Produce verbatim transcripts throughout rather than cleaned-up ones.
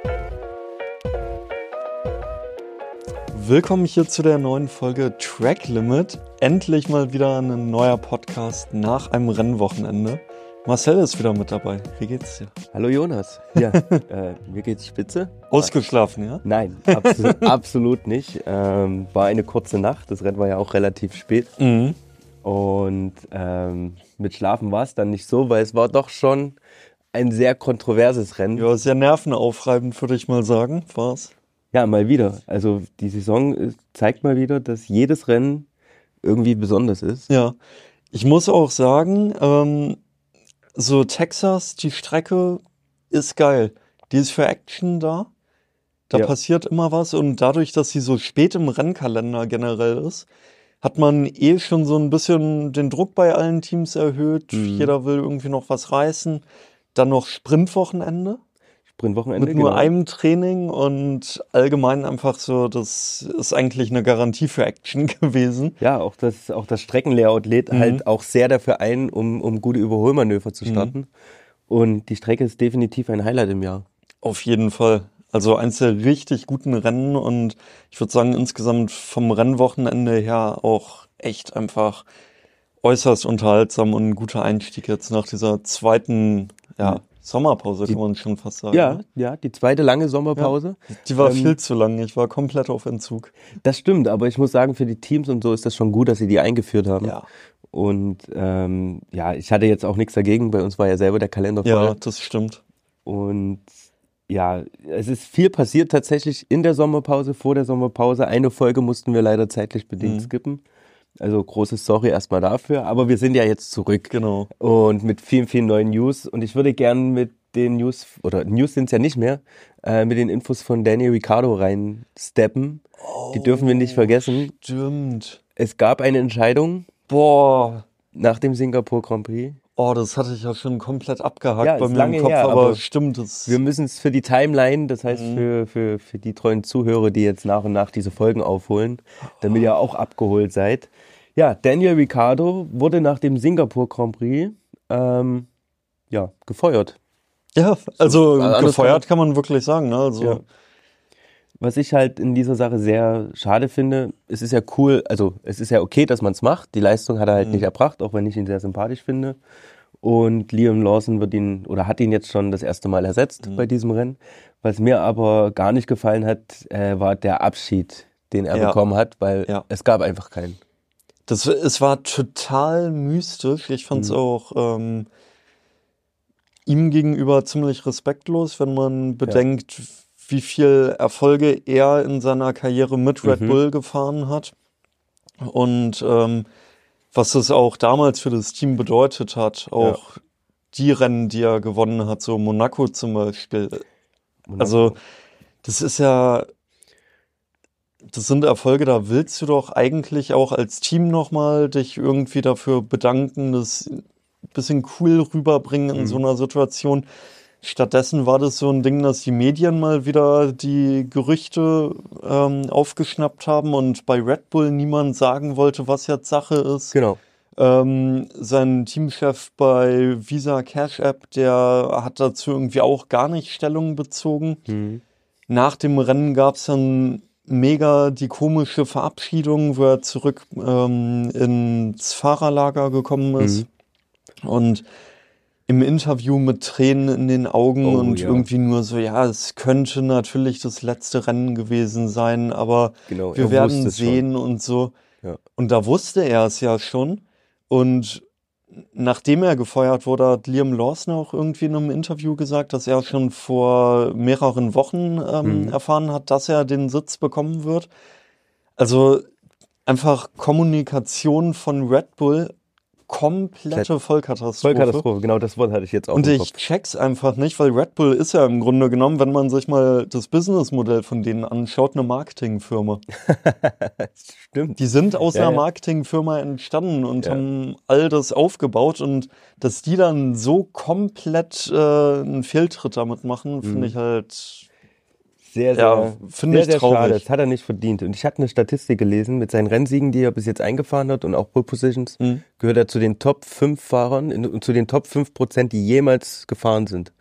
Willkommen hier zu der neuen Folge Track Limit. Endlich mal wieder ein neuer Podcast nach einem Rennwochenende. Marcel ist wieder mit dabei. Wie geht's dir? Hallo Jonas. Ja, äh, mir geht's spitze. Ausgeschlafen, ja? Nein, absolut, absolut nicht. Ähm, war eine kurze Nacht. Das Rennen war ja auch relativ spät. Mhm. Und ähm, mit Schlafen war es dann nicht so, weil es war doch schon ein sehr kontroverses Rennen. Ja, sehr nervenaufreibend, würde ich mal sagen. War's? Ja, mal wieder. Also die Saison zeigt mal wieder, dass jedes Rennen irgendwie besonders ist. Ja, ich muss auch sagen, ähm, so Texas, die Strecke ist geil. Die ist für Action da. Da Ja. passiert immer was und dadurch, dass sie so spät im Rennkalender generell ist, hat man eh schon so ein bisschen den Druck bei allen Teams erhöht. Mhm. Jeder will irgendwie noch was reißen. Dann noch Sprintwochenende. Sprintwochenende, Mit nur genau. einem Training und allgemein einfach so, das ist eigentlich eine Garantie für Action gewesen. Ja, auch das, auch das Streckenlayout lädt Mhm. halt auch sehr dafür ein, um, um gute Überholmanöver zu starten. Mhm. Und die Strecke ist definitiv ein Highlight im Jahr. Auf jeden Fall. Also eins der richtig guten Rennen und ich würde sagen insgesamt vom Rennwochenende her auch echt einfach äußerst unterhaltsam und ein guter Einstieg jetzt nach dieser zweiten ja, Sommerpause, kann man schon fast sagen. Ja, ne? ja, die zweite lange Sommerpause. Die war Ähm, viel zu lang. Ich war komplett auf Entzug. Das stimmt, aber ich muss sagen, für die Teams und so ist das schon gut, dass sie die eingeführt haben. Ja, Und ähm, ja, ich hatte jetzt auch nichts dagegen, bei uns war ja selber der Kalender voll. ja, das stimmt. Und ja, es ist viel passiert tatsächlich in der Sommerpause, vor der Sommerpause. Eine Folge mussten wir leider zeitlich bedingt Mhm. skippen. Also großes Sorry erstmal dafür. Aber wir sind ja jetzt zurück Genau. und mit vielen, vielen neuen News. Und ich würde gern mit den News, oder News sind es ja nicht mehr, äh, mit den Infos von Daniel Ricciardo reinsteppen. Die dürfen wir nicht vergessen. Stimmt. Es gab eine Entscheidung Boah. nach dem Singapur Grand Prix. Oh, das hatte ich ja schon komplett abgehakt Ja, bei ist mir lange im Kopf, her, aber, aber stimmt. Das Wir müssen es für die Timeline, das heißt Mhm. für, für, für die treuen Zuhörer, die jetzt nach und nach diese Folgen aufholen, damit ihr auch abgeholt seid. Ja, Daniel Ricciardo wurde nach dem Singapur Grand Prix ähm, ja, gefeuert. ja, also anders kann gefeuert kann man wirklich sagen. Ne? Also, Ja. Was ich halt in dieser Sache sehr schade finde, es ist ja cool, also es ist ja okay, dass man es macht. Die Leistung hat er halt Mhm. nicht erbracht, auch wenn ich ihn sehr sympathisch finde. Und Liam Lawson wird ihn oder hat ihn jetzt schon das erste Mal ersetzt Mhm. bei diesem Rennen. Was mir aber gar nicht gefallen hat, äh, war der Abschied, den er Ja. bekommen hat, weil Ja. es gab einfach keinen. das, es war total mystisch. Ich fand es Mhm. auch ähm, ihm gegenüber ziemlich respektlos, wenn man bedenkt, wie viel Erfolge er in seiner Karriere mit Red Mhm. Bull gefahren hat. Und ähm, was es auch damals für das Team bedeutet hat, auch die Rennen, die er gewonnen hat, so Monaco zum Beispiel. Also das ist ja, das sind Erfolge, da willst du doch eigentlich auch als Team nochmal dich irgendwie dafür bedanken, das ein bisschen cool rüberbringen in Mhm. so einer Situation. Stattdessen war das so ein Ding, dass die Medien mal wieder die Gerüchte ähm, aufgeschnappt haben und bei Red Bull niemand sagen wollte, was jetzt Sache ist. Genau. Ähm, sein Teamchef bei Visa Cash App, der hat dazu irgendwie auch gar nicht Stellung bezogen. Mhm. Nach dem Rennen gab es dann mega die komische Verabschiedung, wo er zurück ähm, ins Fahrerlager gekommen ist. Und im Interview mit Tränen in den Augen Oh, und ja. irgendwie nur so, ja, es könnte natürlich das letzte Rennen gewesen sein, aber Genau, wir er werden wusste es schon. sehen und so. Ja. Und da wusste er es ja schon. Und nachdem er gefeuert wurde, hat Liam Lawson auch irgendwie in einem Interview gesagt, dass er schon vor mehreren Wochen ähm, Mhm. erfahren hat, dass er den Sitz bekommen wird. Also einfach Kommunikation von Red Bull, komplette Vollkatastrophe. Vollkatastrophe, genau das Wort hatte ich jetzt auch Und im ich Kopf. check's einfach nicht, weil Red Bull ist ja im Grunde genommen, wenn man sich mal das Businessmodell von denen anschaut, eine Marketingfirma. Stimmt. Die sind aus Ja, einer ja. Marketingfirma entstanden und Ja. haben all das aufgebaut und dass die dann so komplett äh, einen Fehltritt damit machen, finde Mhm. ich halt, Sehr, ja, sehr, finde sehr, ich sehr schade. traurig. Das hat er nicht verdient. Und ich hatte eine Statistik gelesen, mit seinen Rennsiegen, die er bis jetzt eingefahren hat und auch Pole Positions, Mhm. gehört er zu den Top fünf Fahrern in- und zu den Top fünf Prozent, die jemals gefahren sind.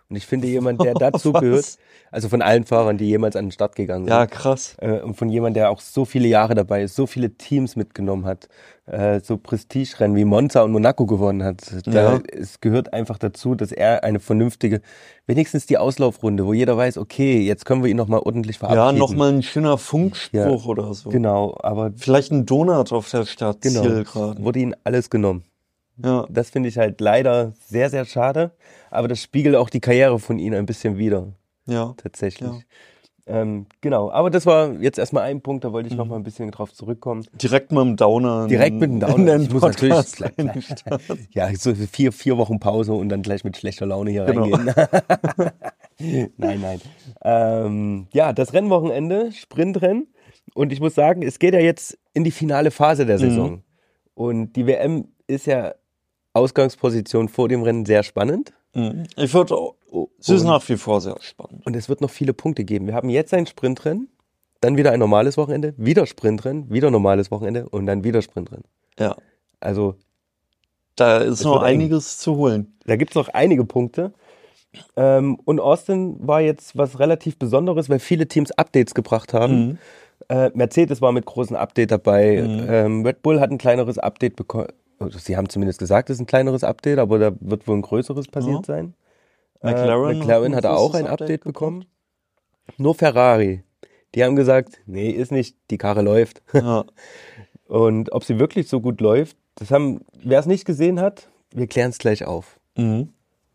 Und ich finde, jemand, der dazu gehört, also von allen Fahrern, die jemals an den Start gegangen sind. Ja, krass. Äh, und von jemand, der auch so viele Jahre dabei ist, so viele Teams mitgenommen hat, äh, so Prestigerennen wie Monza und Monaco gewonnen hat. Da, Ja. Es gehört einfach dazu, dass er eine vernünftige, wenigstens die Auslaufrunde, wo jeder weiß, okay, jetzt können wir ihn nochmal ordentlich Ja, verabschieden. nochmal ein schöner Funkspruch Ja, oder so. Genau, aber Vielleicht ein Donut auf der Stadt genau, Zielgeraden. wurde ihnen alles genommen. Ja, Das finde ich halt leider sehr, sehr schade, aber das spiegelt auch die Karriere von ihnen ein bisschen wider, ja. tatsächlich. Ja. Ähm, genau, aber das war jetzt erstmal ein Punkt, da wollte ich Mhm. noch mal ein bisschen drauf zurückkommen. Direkt mit dem Downer. in- Direkt mit dem in Downer. den Ich muss natürlich Podcast gleich, gleich, reinstarten. ja, so vier, vier Wochen Pause und dann gleich mit schlechter Laune hier Genau. reingehen. Nein, nein. Ähm, ja, das Rennwochenende, Sprintrennen. Und ich muss sagen, es geht ja jetzt in die finale Phase der Saison. Mhm. Und die W M ist ja Ausgangsposition vor dem Rennen sehr spannend. Mhm. Ich würde auch, Oh, es ist und- nach wie vor sehr spannend. Und es wird noch viele Punkte geben. Wir haben jetzt ein Sprintrennen, dann wieder ein normales Wochenende, wieder Sprintrennen, wieder normales Wochenende und dann wieder Sprintrennen. Ja, Also da ist Es noch wird eng. einiges zu holen. da gibt es noch einige Punkte. Ähm, und Austin war jetzt was relativ Besonderes, weil viele Teams Updates gebracht haben. Mhm. Äh, Mercedes war mit großen Update dabei. Mhm. Ähm, Red Bull hat ein kleineres Update bekommen. Sie haben zumindest gesagt, es ist ein kleineres Update, aber da wird wohl ein größeres passiert Ja. sein. McLaren, äh, McLaren hat hat ein auch großes ein Update, Update bekommen. Nur Ferrari. Die haben gesagt, nee, ist nicht, die Karre läuft. Ja. Und ob sie wirklich so gut läuft, das haben, wer es nicht gesehen hat, wir klären es gleich auf. Mhm.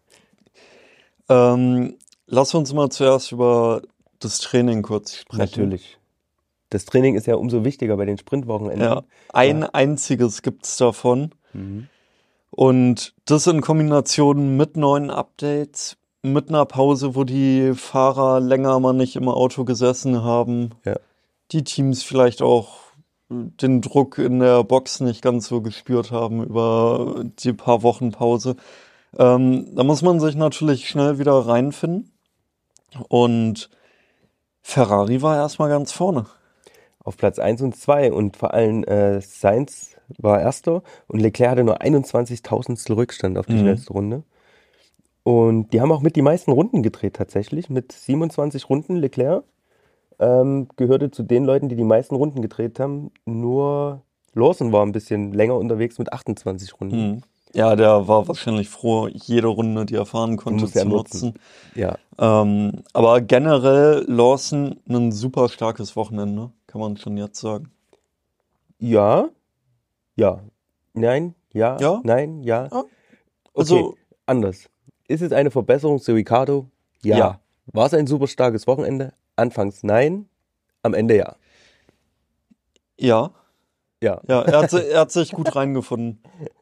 Ähm, lass uns mal zuerst über das Training kurz sprechen. Natürlich. Das Training ist ja umso wichtiger bei den Sprintwochenenden. Ja, ein einziges gibt's davon. Mhm. Und das in Kombination mit neuen Updates, mit einer Pause, wo die Fahrer länger mal nicht im Auto gesessen haben. Ja. Die Teams vielleicht auch den Druck in der Box nicht ganz so gespürt haben über die paar Wochen Pause. Ähm, da muss man sich natürlich schnell wieder reinfinden. Und Ferrari war erstmal ganz vorne. Auf Platz eins und zwei und vor allem äh, Sainz war Erster und Leclerc hatte nur einundzwanzigtausendstel Rückstand auf die Mhm. schnellste Runde. Und die haben auch mit die meisten Runden gedreht tatsächlich, mit siebenundzwanzig Runden. Leclerc ähm, gehörte zu den Leuten, die die meisten Runden gedreht haben. Nur Lawson war ein bisschen länger unterwegs mit achtundzwanzig Runden. Mhm. Ja, der war wahrscheinlich froh, jede Runde, die er fahren konnte, musste er zu nutzen. nutzen. Ja, Ähm, aber generell Lawson ein super starkes Wochenende, kann man schon jetzt sagen. ja, ja, nein, ja, Ja? nein, ja. Ja. Okay, Also, anders. Ist es eine Verbesserung zu Ricciardo? Ja. Ja. War es ein super starkes Wochenende? Anfangs nein, am Ende ja. ja, Ja, ja, er hat, si- er hat sich gut reingefunden.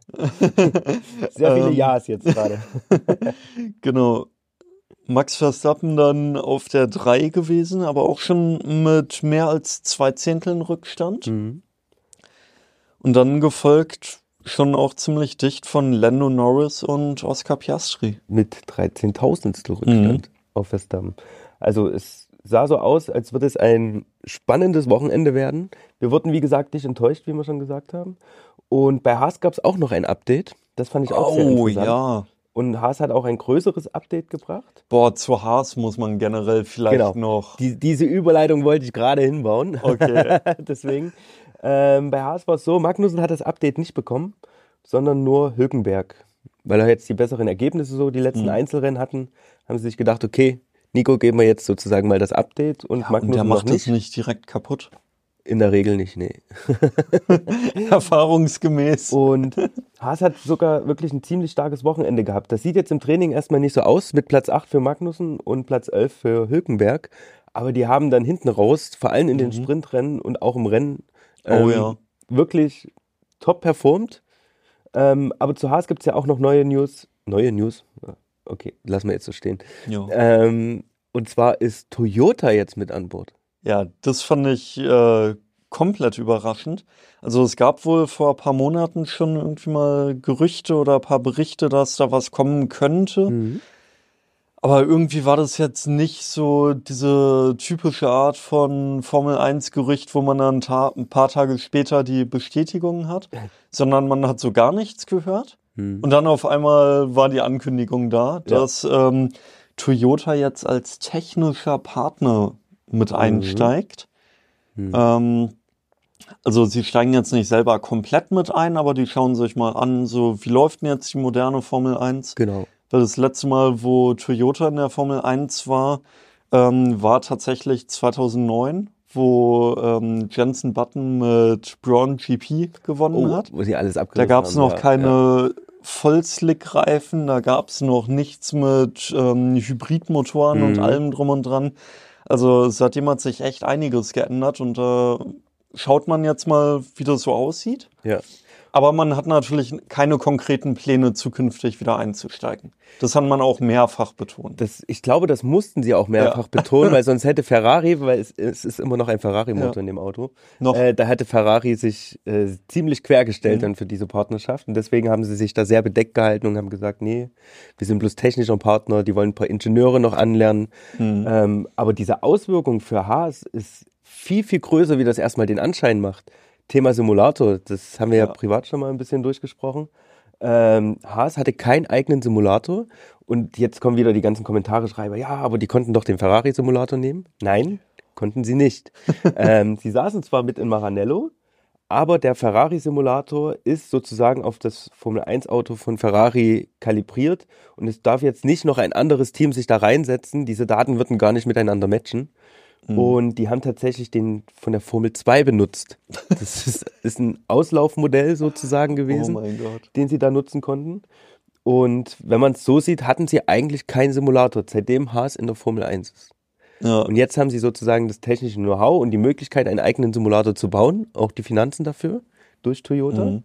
sehr viele Ähm. Ja's jetzt gerade. Genau. Max Verstappen dann auf der drei gewesen, aber auch schon mit mehr als zwei Zehnteln Rückstand. Mhm. Und dann gefolgt schon auch ziemlich dicht von Lando Norris und Oscar Piastri. Mit dreizehntausendstel Rückstand auf Verstappen. Also es sah so aus, als würde es ein spannendes Wochenende werden. Wir wurden, wie gesagt, nicht enttäuscht, wie wir schon gesagt haben. Und bei Haas gab es auch noch ein Update. Das fand ich auch sehr Oh interessant. ja. Und Haas hat auch ein größeres Update gebracht. Boah, zu Haas muss man generell vielleicht Genau. noch. Die, diese Überleitung wollte ich gerade hinbauen. Okay. Deswegen. Ähm, bei Haas war es so, Magnussen hat das Update nicht bekommen, sondern nur Hülkenberg. Weil er jetzt die besseren Ergebnisse so, die letzten Mhm. Einzelrennen hatten, haben sie sich gedacht, okay, Nico, geben wir jetzt sozusagen mal das Update und Ja, und Magnussen der noch macht es nicht. nicht direkt kaputt. In der Regel nicht, nee. Erfahrungsgemäß. Und Haas hat sogar wirklich ein ziemlich starkes Wochenende gehabt. Das sieht jetzt im Training erstmal nicht so aus, mit Platz acht für Magnussen und Platz elf für Hülkenberg. Aber die haben dann hinten raus, vor allem in den Mhm. Sprintrennen und auch im Rennen, Oh ähm, ja. wirklich top performt. Ähm, aber zu Haas gibt es ja auch noch neue News. Neue News? Okay, lassen wir jetzt so stehen. Ja. Ähm, und zwar ist Toyota jetzt mit an Bord. Ja, das fand ich äh, komplett überraschend. Also es gab wohl vor ein paar Monaten schon irgendwie mal Gerüchte oder ein paar Berichte, dass da was kommen könnte. Mhm. Aber irgendwie war das jetzt nicht so diese typische Art von Formel eins Gerücht, wo man dann ta- ein paar Tage später die Bestätigung hat, sondern man hat so gar nichts gehört. Mhm. Und dann auf einmal war die Ankündigung da, dass ähm, Toyota jetzt als technischer Partner mit einsteigt. Mhm. Ähm, also sie steigen jetzt nicht selber komplett mit ein, aber die schauen sich mal an, so wie läuft denn jetzt die moderne Formel eins? Genau. Weil das letzte Mal, wo Toyota in der Formel eins war, ähm, war tatsächlich zweitausendneun, wo ähm, Jenson Button mit Braun G P gewonnen Oh, hat. wo sie alles Da abgerissen gab es haben, noch ja, keine ja. Vollslick-Reifen, da gab es noch nichts mit ähm, Hybridmotoren und Mhm. allem drum und dran. Also seitdem hat sich echt einiges geändert und äh, schaut man jetzt mal, wie das so aussieht. Ja. Aber man hat natürlich keine konkreten Pläne, zukünftig wieder einzusteigen. Das hat man auch mehrfach betont. Das, ich glaube, das mussten sie auch mehrfach Ja. betonen, weil sonst hätte Ferrari, weil es, es ist immer noch ein Ferrari-Motor Ja. in dem Auto, Noch. äh, da hätte Ferrari sich äh, ziemlich quergestellt Mhm. dann für diese Partnerschaft und deswegen haben sie sich da sehr bedeckt gehalten und haben gesagt, nee, wir sind bloß technischer Partner, die wollen ein paar Ingenieure noch anlernen, Mhm. ähm, aber diese Auswirkung für Haas ist viel, viel größer, wie das erstmal den Anschein macht. Thema Simulator, das haben wir ja, Ja. privat schon mal ein bisschen durchgesprochen. Ähm, Haas hatte keinen eigenen Simulator und jetzt kommen wieder die ganzen Kommentare schreiben, ja, aber die konnten doch den Ferrari-Simulator nehmen. Nein, konnten sie nicht. ähm, sie saßen zwar mit in Maranello, aber der Ferrari-Simulator ist sozusagen auf das Formel eins Auto von Ferrari kalibriert und es darf jetzt nicht noch ein anderes Team sich da reinsetzen. Diese Daten würden gar nicht miteinander matchen. Mhm. Und die haben tatsächlich den von der Formel zwei benutzt. Das ist, ist ein Auslaufmodell sozusagen Oh gewesen, mein Gott. den sie da nutzen konnten. Und wenn man es so sieht, hatten sie eigentlich keinen Simulator, seitdem Haas in der Formel eins ist. Ja. Und jetzt haben sie sozusagen das technische Know-how und die Möglichkeit, einen eigenen Simulator zu bauen, auch die Finanzen dafür durch Toyota. Mhm.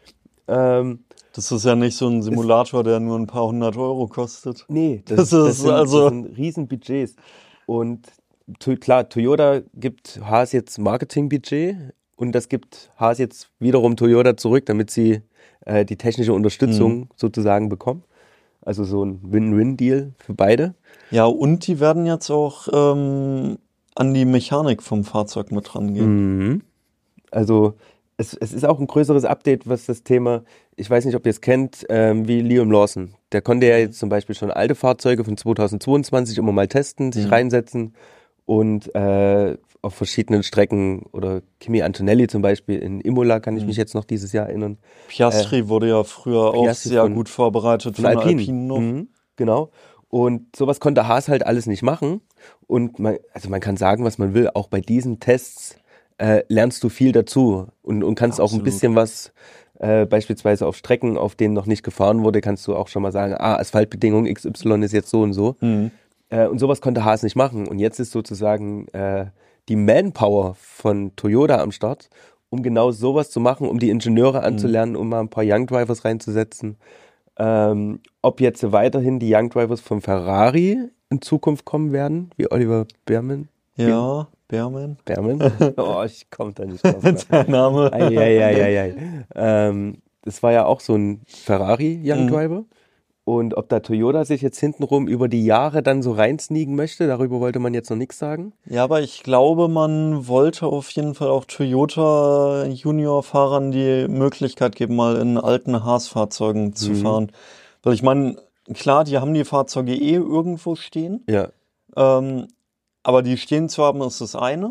Ähm, Das ist ja nicht so ein Simulator, der nur ein paar hundert Euro kostet. nee, das, Das das, ist sind, also- das sind riesen Budgets. Und to, klar, Toyota gibt Haas jetzt Marketingbudget und das gibt Haas jetzt wiederum Toyota zurück, damit sie äh, die technische Unterstützung Mhm. sozusagen bekommen. Also so ein Win-Win-Deal für beide. Ja, und die werden jetzt auch ähm, an die Mechanik vom Fahrzeug mit rangehen. Mhm. Also es, es ist auch ein größeres Update, was das Thema, ich weiß nicht, ob ihr es kennt, ähm, wie Liam Lawson. Der konnte ja jetzt zum Beispiel schon alte Fahrzeuge von zweitausendzweiundzwanzig immer mal testen, sich Mhm. reinsetzen und äh, auf verschiedenen Strecken oder Kimi Antonelli zum Beispiel in Imola kann ich Mhm. mich jetzt noch dieses Jahr erinnern. Piastri wurde ja früher auch Piastri sehr von- gut vorbereitet Von von Alpine. Alpine noch. Mhm, genau. Und sowas konnte Haas halt alles nicht machen. Und man, also man kann sagen, was man will, auch bei diesen Tests äh, lernst du viel dazu und, und kannst auch ein Absolut. bisschen was, äh, beispielsweise auf Strecken, auf denen noch nicht gefahren wurde, kannst du auch schon mal sagen, ah, Asphaltbedingung X Y ist jetzt so und so. Mhm. Äh, und sowas konnte Haas nicht machen. Und jetzt ist sozusagen äh, die Manpower von Toyota am Start, um genau sowas zu machen, um die Ingenieure anzulernen, um mal ein paar Young Drivers reinzusetzen. Ähm, ob jetzt weiterhin die Young Drivers von Ferrari in Zukunft kommen werden, wie Oliver Behrman. Ja, Behrman. Behrman? Oh, ich komme da nicht drauf. Ne? Der Name. Eieieiei. Ähm, das war ja auch so ein Ferrari Young Mhm. Driver. Und ob da Toyota sich jetzt hintenrum über die Jahre dann so reinsneaken möchte, darüber wollte man jetzt noch nichts sagen. Ja, aber ich glaube, man wollte auf jeden Fall auch Toyota Junior-Fahrern die Möglichkeit geben, mal in alten Haas-Fahrzeugen zu Mhm. fahren. Weil ich meine, klar, die haben die Fahrzeuge eh irgendwo stehen. Ja, Ähm, aber die stehen zu haben, ist das eine.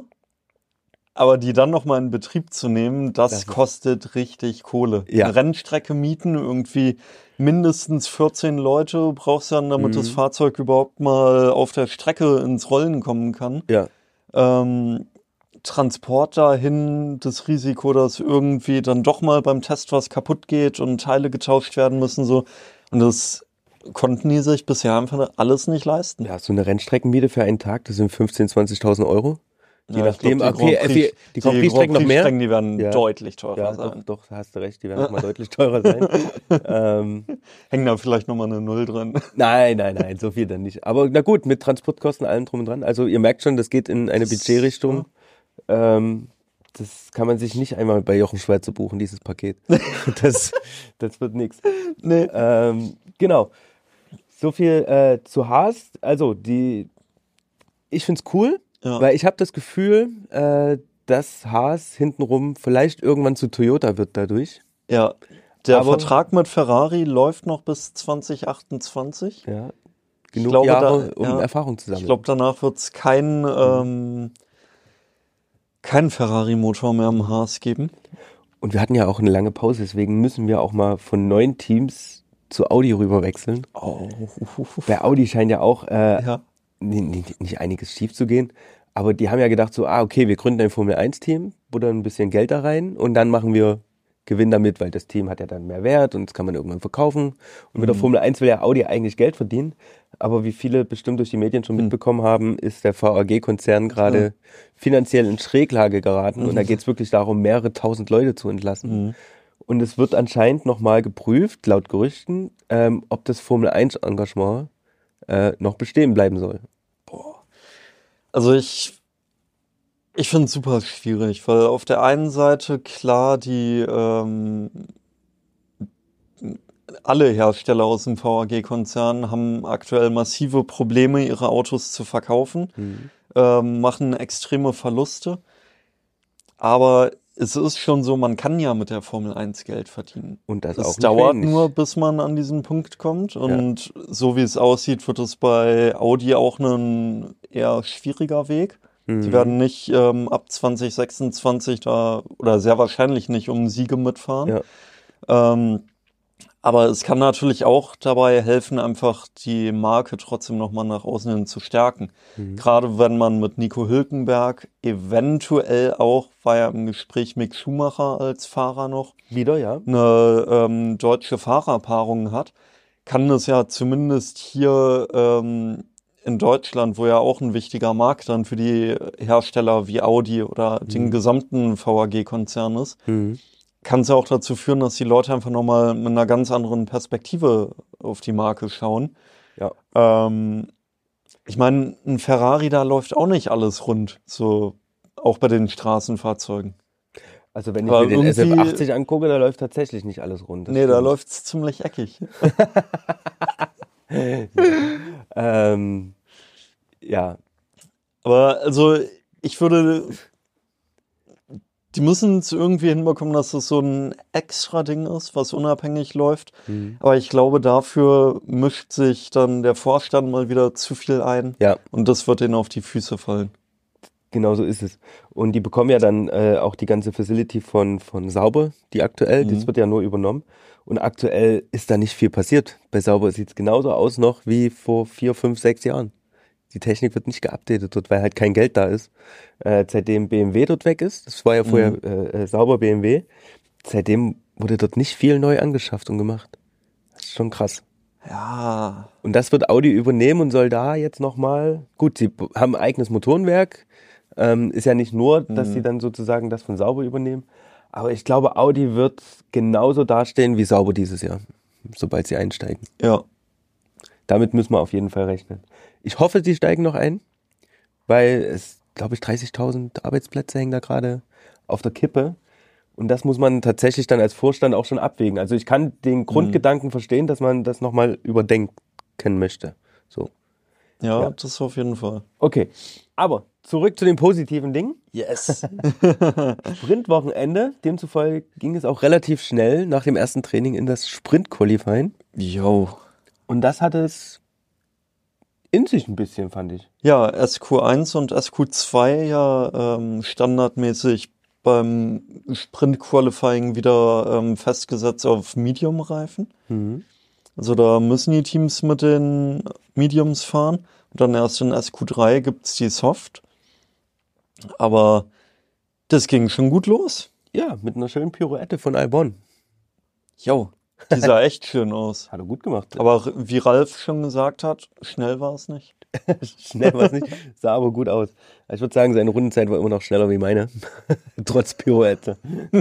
Aber die dann nochmal in Betrieb zu nehmen, das, Das ist- kostet richtig Kohle. Ja. Eine Rennstrecke mieten, irgendwie mindestens vierzehn Leute brauchst du dann, damit Mhm. das Fahrzeug überhaupt mal auf der Strecke ins Rollen kommen kann. ja, Ähm, Transport dahin, das Risiko, dass irgendwie dann doch mal beim Test was kaputt geht und Teile getauscht werden müssen, so. Und das konnten die sich bisher einfach alles nicht leisten. ja, so eine Rennstreckenmiete für einen Tag, das sind fünfzehntausend, zwanzigtausend Euro. Je Ja, ich nachdem, glaub, okay, Grand die, Prix- die Grand Prix-Strecken noch mehr. Prix-Strecken, die werden Ja. deutlich teurer Ja, doch, sein. doch, da hast du recht, die werden noch mal deutlich teurer sein. ähm, Hängen da vielleicht nochmal eine Null drin. nein, nein, nein, so viel dann nicht. Aber na gut, mit Transportkosten, allem drum und dran. Also ihr merkt schon, das geht in eine Budgetrichtung. Ähm, das kann man sich nicht einmal bei Jochen Schweizer buchen, dieses Paket. Das, das wird nix. Nee. Ähm, genau. So viel äh, zu Haas. Also die, ich find's cool, Ja. weil ich habe das Gefühl, äh, dass Haas hintenrum vielleicht irgendwann zu Toyota wird dadurch. Ja. Der Aber- Vertrag mit Ferrari läuft noch bis zwanzig achtundzwanzig. Ja. genug glaube, Jahre, da- um ja, Erfahrung zu Ich sammeln. glaube, danach wird es kein, ähm, kein Ferrari-Motor mehr im Haas geben. Und wir hatten ja auch eine lange Pause, deswegen müssen wir auch mal von neun Teams zu Audi rüber wechseln. Oh. Bei Audi scheint ja auch äh, Ja. nicht, nicht einiges schief zu gehen, aber die haben ja gedacht so, ah okay, wir gründen ein Formel eins Team, buttern ein bisschen Geld da rein und dann machen wir Gewinn damit, weil das Team hat ja dann mehr Wert und das kann man irgendwann verkaufen. Und mit der Formel eins will ja Audi eigentlich Geld verdienen, aber wie viele bestimmt durch die Medien schon mitbekommen haben, ist der V A G-Konzern gerade finanziell in Schräglage geraten und da geht es wirklich darum, mehrere tausend Leute zu entlassen. Mhm. Und es wird anscheinend nochmal geprüft, laut Gerüchten, ähm, ob das Formel eins Engagement äh, noch bestehen bleiben soll. Also ich, ich finde es super schwierig, weil auf der einen Seite klar die ähm, alle Hersteller aus dem V A G-Konzern haben aktuell massive Probleme, ihre Autos zu verkaufen, Mhm. ähm, machen extreme Verluste. Aber es ist schon so, man kann ja mit der Formel eins Geld verdienen. Und das Es auch nicht dauert wenig. nur, bis man an diesen Punkt kommt. Und so wie es aussieht, wird es bei Audi auch ein eher schwieriger Weg. Mhm. Die werden nicht ähm, ab zwanzig sechsundzwanzig da oder sehr wahrscheinlich nicht um Siege mitfahren. Ja. Ähm, aber es kann natürlich auch dabei helfen, einfach die Marke trotzdem nochmal nach außen hin zu stärken. Mhm. Gerade wenn man mit Nico Hülkenberg eventuell auch, war ja im Gespräch Mick Schumacher als Fahrer noch, Wieder, ja. eine ähm, deutsche Fahrerpaarung hat, kann es ja zumindest hier ähm, in Deutschland, wo ja auch ein wichtiger Markt dann für die Hersteller wie Audi oder den gesamten V A G-Konzern ist, Mhm. kann es ja auch dazu führen, dass die Leute einfach nochmal mit einer ganz anderen Perspektive auf die Marke schauen. Ja. Ähm, ich meine, ein Ferrari, da läuft auch nicht alles rund, so auch bei den Straßenfahrzeugen. Also wenn ich Aber mir den S F irgendwie- achtzig angucke, da läuft tatsächlich nicht alles rund. das Nee, da stimmt. läuft es ziemlich eckig. Ähm, ja, Aber also ich würde, die müssen es irgendwie hinbekommen, dass es so ein extra Ding ist, was unabhängig läuft. Mhm. Aber ich glaube, dafür mischt sich dann der Vorstand mal wieder zu viel ein. ja, Und das wird denen auf die Füße fallen. genau so ist es. Und die bekommen ja dann äh, auch die ganze Facility von, von Sauber, die aktuell, das Mhm. wird ja nur übernommen. Und aktuell ist da nicht viel passiert. Bei Sauber sieht es genauso aus noch wie vor vier, fünf, sechs Jahren. Die Technik wird nicht geupdatet dort, weil halt kein Geld da ist. Äh, seitdem B M W dort weg ist, das war ja vorher Mhm. äh, äh, Sauber B M W, seitdem wurde dort nicht viel neu angeschafft und gemacht. Das ist schon krass. Ja, Und das wird Audi übernehmen und soll da jetzt nochmal, gut, sie b- haben ein eigenes Motorenwerk, ähm, ist ja nicht nur, dass Mhm. sie dann sozusagen das von Sauber übernehmen, aber ich glaube, Audi wird genauso dastehen wie Sauber dieses Jahr, sobald sie einsteigen. ja. Damit müssen wir auf jeden Fall rechnen. Ich hoffe, sie steigen noch ein, weil es, glaube ich, dreißigtausend Arbeitsplätze hängen da gerade auf der Kippe. Und das muss man tatsächlich dann als Vorstand auch schon abwägen. Also ich kann den Grundgedanken verstehen, dass man das nochmal überdenken möchte. So. Ja, Ja. das auf jeden Fall. Okay, aber zurück zu den positiven Dingen. Yes. Sprintwochenende, demzufolge ging es auch relativ schnell nach dem ersten Training in das Sprint-Qualifying. Yo. Und das hat es in sich ein bisschen, fand ich. Ja, S Q eins und S Q zwei ja ähm, standardmäßig beim Sprint-Qualifying wieder ähm, festgesetzt auf Medium-Reifen. Mhm. Also da müssen die Teams mit den Mediums fahren. Und dann erst in S Q drei gibt's die Soft. Aber das ging schon gut los. Ja, mit einer schönen Pirouette von Albon. Jo, die sah echt schön aus. Hat er gut gemacht. Aber wie Ralf schon gesagt hat, schnell war es nicht. Schnell war es nicht, sah aber gut aus. Ich würde sagen, seine Rundenzeit war immer noch schneller wie meine. Trotz Pirouette.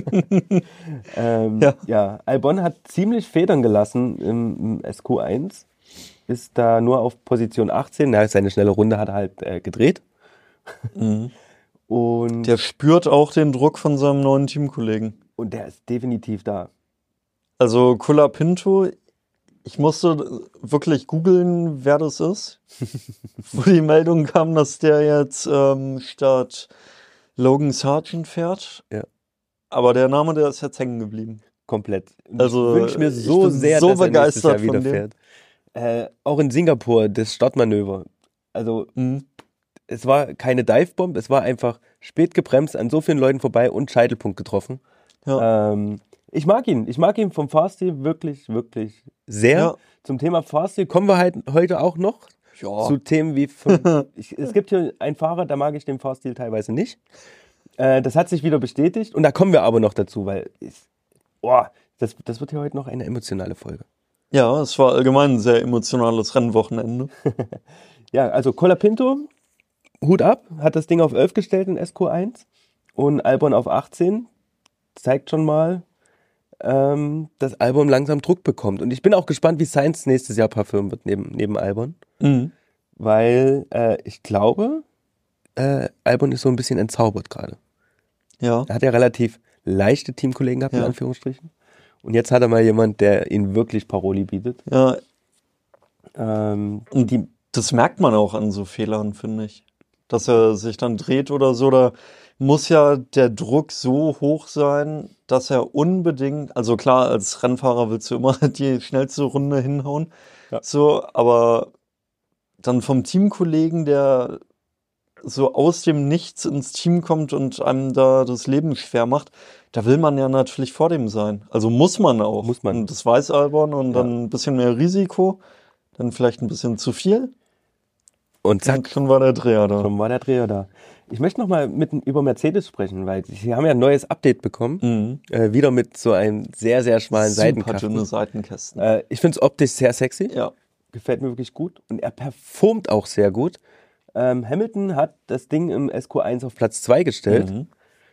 ähm, ja. Ja. ja, Albon hat ziemlich Federn gelassen im, im S Q eins. Ist da nur auf Position achtzehn. Na, seine schnelle Runde hat er halt äh, gedreht. Mhm. Und Der spürt auch den Druck von seinem neuen Teamkollegen. Und der ist definitiv da. Also Colapinto, ich musste wirklich googeln, wer das ist, wo die Meldung kam, dass der jetzt ähm, statt Logan Sargent fährt. Ja. Aber der Name, der ist jetzt hängen geblieben. Komplett. Und Also, ich wünsche mir ich so bin sehr, so dass er nächstes Jahr begeistert wieder von dem. fährt. Äh, auch in Singapur, das Startmanöver. Also, Mhm. es war keine Divebomb, es war einfach spät gebremst, an so vielen Leuten vorbei und Scheitelpunkt getroffen. Ja. Ähm, ich mag ihn. Ich mag ihn vom Fahrstil wirklich, wirklich sehr. Ja. Zum Thema Fahrstil kommen wir halt heute auch noch. Ja. Zu Themen wie von, ich, es gibt hier einen Fahrer, da mag ich den Fahrstil teilweise nicht. Äh, das hat sich wieder bestätigt und da kommen wir aber noch dazu, weil ich, oh, das, das wird hier heute noch eine emotionale Folge. Ja, es war allgemein ein sehr emotionales Rennwochenende. Ja, also Colapinto, Hut ab, hat das Ding auf elf gestellt in S Q eins und Albon auf achtzehn. Zeigt schon mal, ähm, dass Albon langsam Druck bekommt. Und ich bin auch gespannt, wie Sainz nächstes Jahr parfümen wird neben, neben Albon. Mhm. Weil äh, ich glaube, äh, Albon ist so ein bisschen entzaubert gerade. Ja. Er hat ja relativ leichte Teamkollegen gehabt, in Ja. Anführungsstrichen. Und jetzt hat er mal jemand, der ihn wirklich Paroli bietet. Ja, Ähm, und die, das merkt man auch an so Fehlern, finde ich. Dass er sich dann dreht oder so, da muss ja der Druck so hoch sein, dass er unbedingt, also klar, als Rennfahrer willst du immer die schnellste Runde hinhauen, Ja. so, aber dann vom Teamkollegen, der so aus dem Nichts ins Team kommt und einem da das Leben schwer macht, da will man ja natürlich vor dem sein. Also muss man auch. Muss man. Und das weiß Albon und Ja. dann ein bisschen mehr Risiko, dann vielleicht ein bisschen zu viel. und zack, Und schon war der Dreher da. schon war der Dreher da. Ich möchte nochmal mit über Mercedes sprechen, weil sie haben ja ein neues Update bekommen. Mhm. Äh, wieder mit so einem sehr, sehr schmalen Super Seitenkasten. dünne Seitenkästen. Äh, ich finde es optisch sehr sexy. Ja. Gefällt mir wirklich gut. Und er performt auch sehr gut. Ähm, Hamilton hat das Ding im S Q eins auf Platz zwei gestellt. Mhm.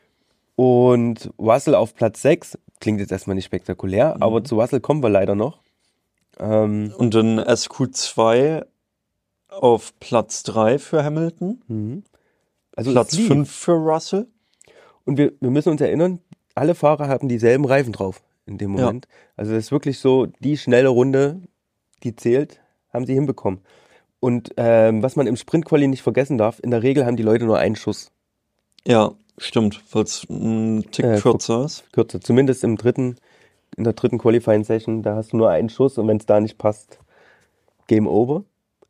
Und Russell auf Platz sechs. Klingt jetzt erstmal nicht spektakulär, Mhm. aber zu Russell kommen wir leider noch. Ähm, Und in S Q zwei auf Platz drei für Hamilton, mhm. also Platz es lief. fünf für Russell. Und wir, wir müssen uns erinnern, alle Fahrer haben dieselben Reifen drauf in dem Ja. Moment. Also das ist wirklich so, die schnelle Runde, die zählt, haben sie hinbekommen. Und ähm, was man im Sprint-Quali nicht vergessen darf, in der Regel haben die Leute nur einen Schuss. Ja, stimmt, weil es ein Tick Äh, kürzer ist. Kürzer. Zumindest im dritten, in der dritten Qualifying-Session, da hast du nur einen Schuss und wenn es da nicht passt, Game Over.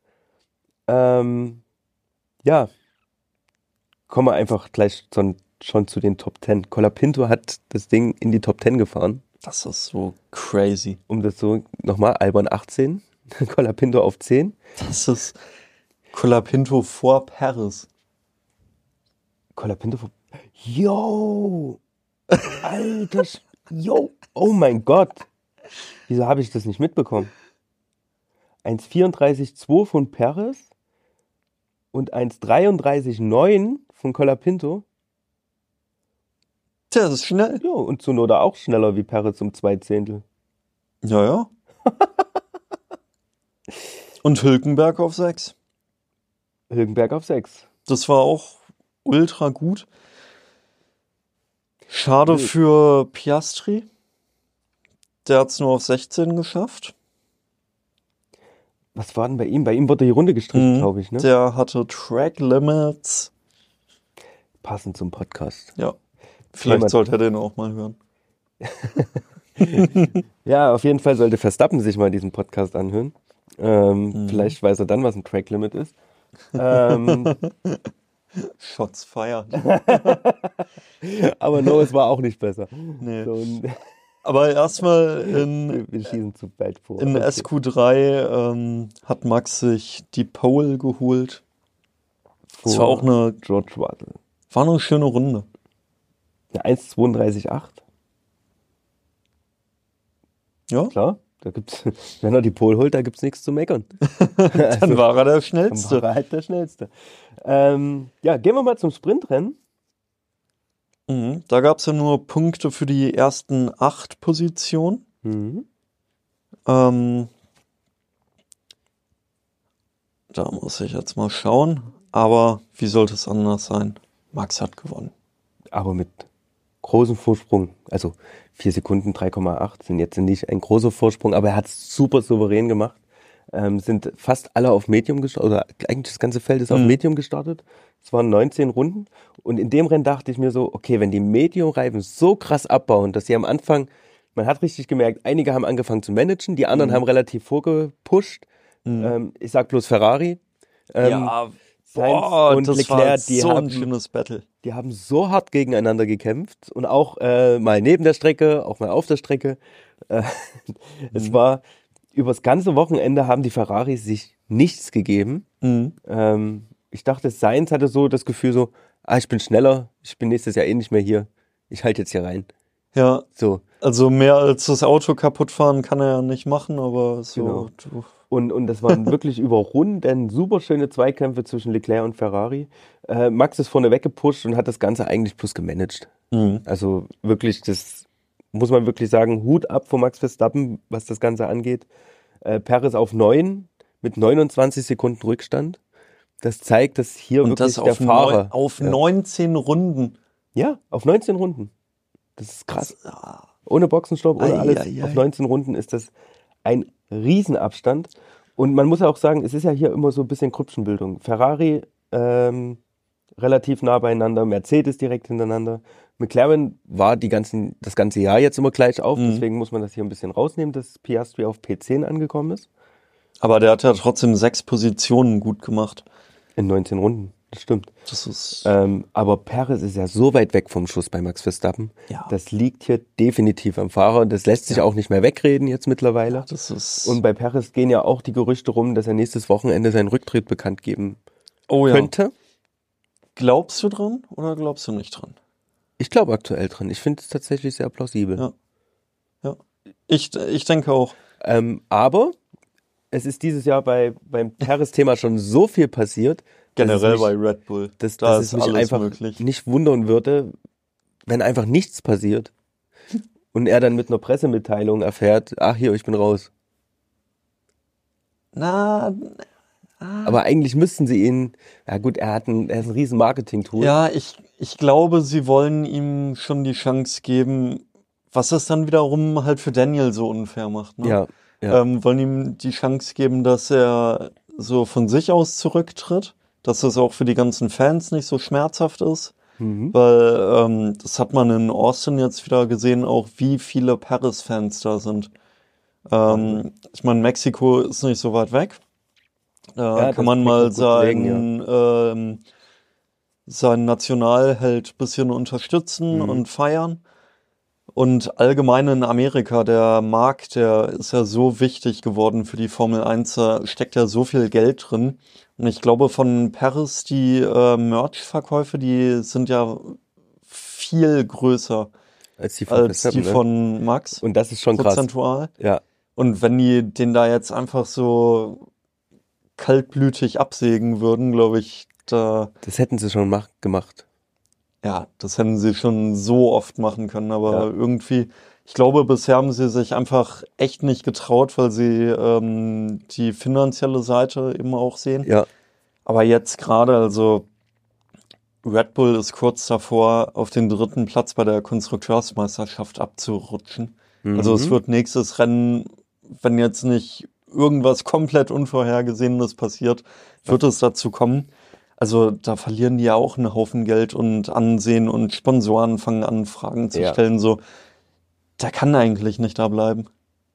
Ähm, ja, kommen wir einfach gleich schon, schon zu den Top Ten. Colapinto hat das Ding in die Top Ten gefahren. Das ist so crazy. Um das so, nochmal, Albon achtzehn, Colapinto auf zehn. Das ist Colapinto vor Paris. Colapinto vor... Yo! Alter, Sch- yo! Oh mein Gott! Wieso habe ich das nicht mitbekommen? eins vierunddreißig Komma zwei von Perez und eins dreiunddreißig Komma neun von Colapinto. Der ist schnell. Ja, und Tsunoda auch schneller wie Perez um zwei Zehntel. Ja, ja. Und Hülkenberg auf sechs. Hülkenberg auf sechs. Das war auch ultra gut. Schade Wild. für Piastri. Der hat es nur auf sechzehn geschafft. Was war denn bei ihm? Bei ihm wurde die Runde gestrichen, Mhm. glaube ich, ne? Der hatte Track Limits. Passend zum Podcast. Ja, vielleicht Jemand- sollte er den auch mal hören. Ja, auf jeden Fall sollte Verstappen sich mal diesen Podcast anhören. Ähm, Mhm. Vielleicht weiß er dann, was ein Track Limit ist. Ähm, Shots fired. aber no, es war auch nicht besser. Nee. So, und Aber erstmal in, wir, wir schießen zu bald vor. in Okay. S Q drei ähm, hat Max sich die Pole geholt. Das war auch eine, George Russell. war eine schöne Runde. Eine eins zweiunddreißig Komma acht, Ja, klar. Da gibt's, wenn er die Pole holt, da gibt's nichts zu meckern. dann war er der Dann Schnellste. war er halt der Schnellste. Ähm, ja, gehen wir mal zum Sprintrennen. Mhm. Da gab es ja nur Punkte für die ersten acht Positionen. Mhm. Ähm, da muss ich jetzt mal schauen. Aber wie sollte es anders sein? Max hat gewonnen. Aber mit großem Vorsprung. Also vier Sekunden, drei Komma acht sind jetzt nicht ein großer Vorsprung, aber er hat es super souverän gemacht. Ähm, sind fast alle auf Medium gestartet, oder eigentlich das ganze Feld ist auf Mhm. Medium gestartet. Es waren neunzehn Runden und in dem Rennen dachte ich mir so, okay, wenn die Medium-Reifen so krass abbauen, dass sie am Anfang, man hat richtig gemerkt, einige haben angefangen zu managen, die anderen Mhm. haben relativ vorgepusht Mhm. Ähm, ich sag bloß Ferrari. Ähm, ja, boah, und das Leclerc, war die so haben, ein schönes Battle. Die haben so hart gegeneinander gekämpft und auch äh, mal neben der Strecke, auch mal auf der Strecke. Äh, mhm. Es war, übers ganze Wochenende haben die Ferraris sich nichts gegeben. Mhm. Ähm, ich dachte, Sainz hatte so das Gefühl so, ah, ich bin schneller, ich bin nächstes Jahr eh nicht mehr hier, ich halte jetzt hier rein. Ja, so. Also mehr als das Auto kaputt fahren kann er ja nicht machen, aber so. Genau. Und, und das waren wirklich über Runden super schöne Zweikämpfe zwischen Leclerc und Ferrari. Äh, Max ist vorne weggepusht und hat das Ganze eigentlich plus gemanagt. Mhm. Also wirklich, das muss man wirklich sagen, Hut ab von Max Verstappen, was das Ganze angeht. Äh, Perez auf neun mit neunundzwanzig Sekunden Rückstand. Das zeigt, dass hier und wirklich das der Fahrer... Neun, auf ja. neunzehn Runden. Ja, auf neunzehn Runden. Das ist krass. Ohne Boxenstopp, ohne alles. Ei, ei, ei. Auf neunzehn Runden ist das ein Riesenabstand. Und man muss ja auch sagen, es ist ja hier immer so ein bisschen Grüppchenbildung. Ferrari ähm, relativ nah beieinander, Mercedes direkt hintereinander. McLaren war die ganzen, das ganze Jahr jetzt immer gleich auf, mhm. deswegen muss man das hier ein bisschen rausnehmen, dass Piastri auf P zehn angekommen ist. Aber der hat ja trotzdem sechs Positionen gut gemacht. In neunzehn Runden, das stimmt. Das ist ähm, aber Perez ist ja so weit weg vom Schuss bei Max Verstappen. Ja. Das liegt hier definitiv am Fahrer. Das lässt sich ja. auch nicht mehr wegreden jetzt mittlerweile. Ja, das ist und bei Perez gehen ja auch die Gerüchte rum, dass er nächstes Wochenende seinen Rücktritt bekannt geben oh, ja. könnte. Glaubst du dran oder glaubst du nicht dran? Ich glaube aktuell dran. Ich finde es tatsächlich sehr plausibel. Ja, ja. Ich, ich denke auch. Ähm, aber es ist dieses Jahr bei beim Perez-Thema schon so viel passiert. Generell mich, bei Red Bull. Dass, da dass ist es mich einfach möglich. Nicht wundern würde, wenn einfach nichts passiert und er dann mit einer Pressemitteilung erfährt, ach hier, ich bin raus. Na... Aber eigentlich müssten sie ihn, ja gut, er hat ein, er ist ein riesen Marketing-Tool. Ja, ich, ich glaube, sie wollen ihm schon die Chance geben, was es dann wiederum halt für Daniel so unfair macht. Ne? Ja, ja. Ähm, wollen ihm die Chance geben, dass er so von sich aus zurücktritt, dass es auch für die ganzen Fans nicht so schmerzhaft ist. Mhm. Weil ähm, das hat man in Austin jetzt wieder gesehen, auch wie viele Perez-Fans da sind. Ähm, mhm. Ich meine, Mexiko ist nicht so weit weg. Da ja, kann man mal seinen, legen, ja. ähm, seinen Nationalheld ein bisschen unterstützen mhm. und feiern. Und allgemein in Amerika, der Markt, der ist ja so wichtig geworden für die Formel eins, da steckt ja so viel Geld drin. Und ich glaube, von Perez, die äh, Merch-Verkäufe, die sind ja viel größer als die von, als die von ne? Max. Und das ist schon prozentual. krass. Ja. Und wenn die den da jetzt einfach so kaltblütig absägen würden, glaube ich, da... Das hätten sie schon mach- gemacht. Ja, das hätten sie schon so oft machen können, aber ja. irgendwie, ich glaube, bisher haben sie sich einfach echt nicht getraut, weil sie ähm, die finanzielle Seite eben auch sehen. Ja. Aber jetzt gerade, also Red Bull ist kurz davor, auf den dritten Platz bei der Konstrukteursmeisterschaft abzurutschen. Mhm. Also es wird nächstes Rennen, wenn jetzt nicht irgendwas komplett Unvorhergesehenes passiert, wird es dazu kommen. Also da verlieren die ja auch einen Haufen Geld und Ansehen und Sponsoren fangen an, Fragen zu ja. stellen. So, der kann eigentlich nicht da bleiben.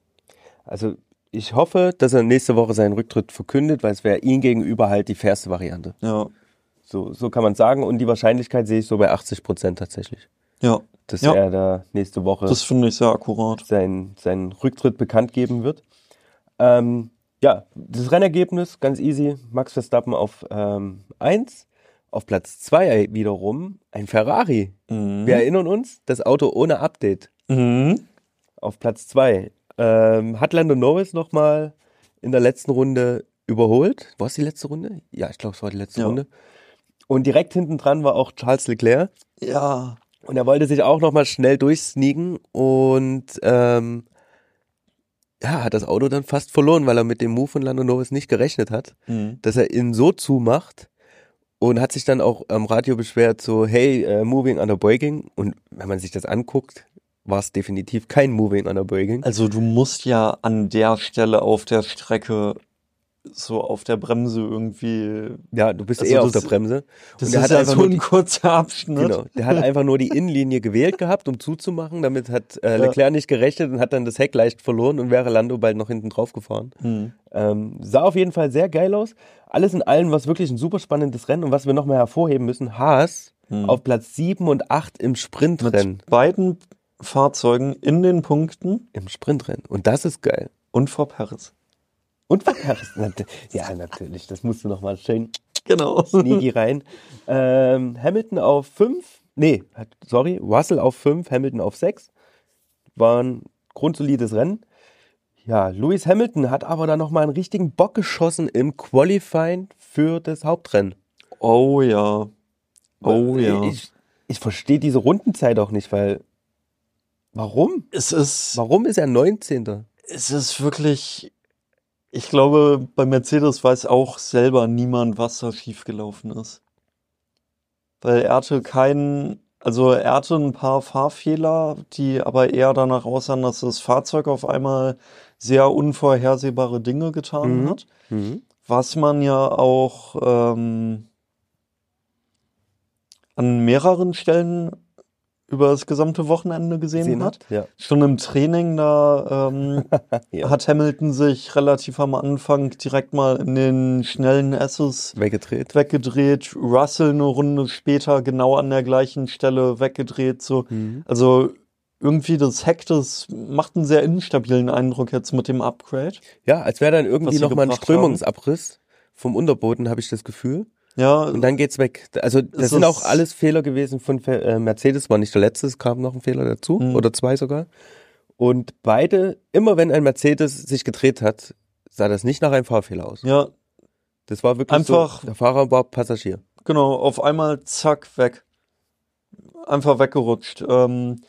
Also ich hoffe, dass er nächste Woche seinen Rücktritt verkündet, weil es wäre ihm gegenüber halt die fairste Variante. Ja. So, so kann man sagen. Und die Wahrscheinlichkeit sehe ich so bei achtzig Prozent tatsächlich. Ja. Dass ja. er da nächste Woche das finde ich sehr akkurat. Sein, seinen Rücktritt bekannt geben wird. Ähm, ja, das Rennergebnis, ganz easy. Max Verstappen auf ähm, eins, auf Platz zwei wiederum ein Ferrari. Mhm. Wir erinnern uns, das Auto ohne Update. Mhm. Auf Platz zwei. Ähm, hat Lando Norris nochmal in der letzten Runde überholt. War es die letzte Runde? Ja, ich glaube, es war die letzte ja. Runde. Und direkt hinten dran war auch Charles Leclerc. Ja. Und er wollte sich auch nochmal schnell durchsneaken und ähm, ja, hat das Auto dann fast verloren, weil er mit dem Move von Lando Norris nicht gerechnet hat, mhm. dass er ihn so zumacht und hat sich dann auch am Radio beschwert, so, hey, uh, moving under braking. Und wenn man sich das anguckt, war es definitiv kein moving under braking. Also du musst ja an der Stelle auf der Strecke so auf der Bremse irgendwie. Ja, du bist Also eher auf das- der Bremse. Das Und der ist hat ja einfach so nur ein die- kurzer Abschnitt. Genau, der hat einfach nur die Innenlinie gewählt gehabt, um zuzumachen. Damit hat äh, Ja. Leclerc nicht gerechnet und hat dann das Heck leicht verloren und wäre Lando bald noch hinten drauf gefahren. Hm. Ähm, sah auf jeden Fall sehr geil aus. Alles in allem war es wirklich ein super spannendes Rennen. Und was wir nochmal hervorheben müssen, Haas Hm. auf Platz sieben und acht im Sprintrennen. Mit beiden Fahrzeugen in den Punkten Im Sprintrennen. Und das ist geil. und vor Paris. Und von Paris. Nat- Ja, natürlich. Das musst du nochmal schön Genau. sneaky rein. Ähm, Hamilton auf fünf. Nee, hat- sorry. Russell auf fünf, Hamilton auf sechs. War ein grundsolides Rennen. Ja, Lewis Hamilton hat aber dann nochmal einen richtigen Bock geschossen im Qualifying für das Hauptrennen. Oh ja. Oh ja. Ich, ich verstehe diese Rundenzeit auch nicht, weil. Warum? Es ist, Warum ist er neunzehnter? es ist wirklich, ich glaube, bei Mercedes weiß auch selber niemand, was da schiefgelaufen ist. Weil er hatte keinen, also er hatte ein paar Fahrfehler, die aber eher danach aussahen, dass das Fahrzeug auf einmal sehr unvorhersehbare Dinge getan Mhm. hat. Mhm. Was man ja auch ähm, an mehreren Stellen über das gesamte Wochenende gesehen, Gesehen hat. hat? Ja. Schon im Training, da ähm, Ja. hat Hamilton sich relativ am Anfang direkt mal in den schnellen S's Weggedreht. weggedreht. Russell eine Runde später genau an der gleichen Stelle weggedreht. So. Mhm. Also irgendwie das Heck, das macht einen sehr instabilen Eindruck jetzt mit dem Upgrade. Ja, als wäre dann Was irgendwie sie nochmal ein gebracht Strömungsabriss vom Unterboden, habe ich das Gefühl. Ja, Und dann geht's weg. Also das Es sind ist- auch alles Fehler gewesen von Fe- äh, Mercedes, war nicht der letzte, es kam noch ein Fehler dazu, Mhm. oder zwei sogar. Und beide, immer wenn ein Mercedes sich gedreht hat, sah das nicht nach einem Fahrfehler aus. ja, Das war wirklich Einfach- so, der Fahrer war Passagier. genau, auf einmal zack, weg. Einfach weggerutscht. Ähm,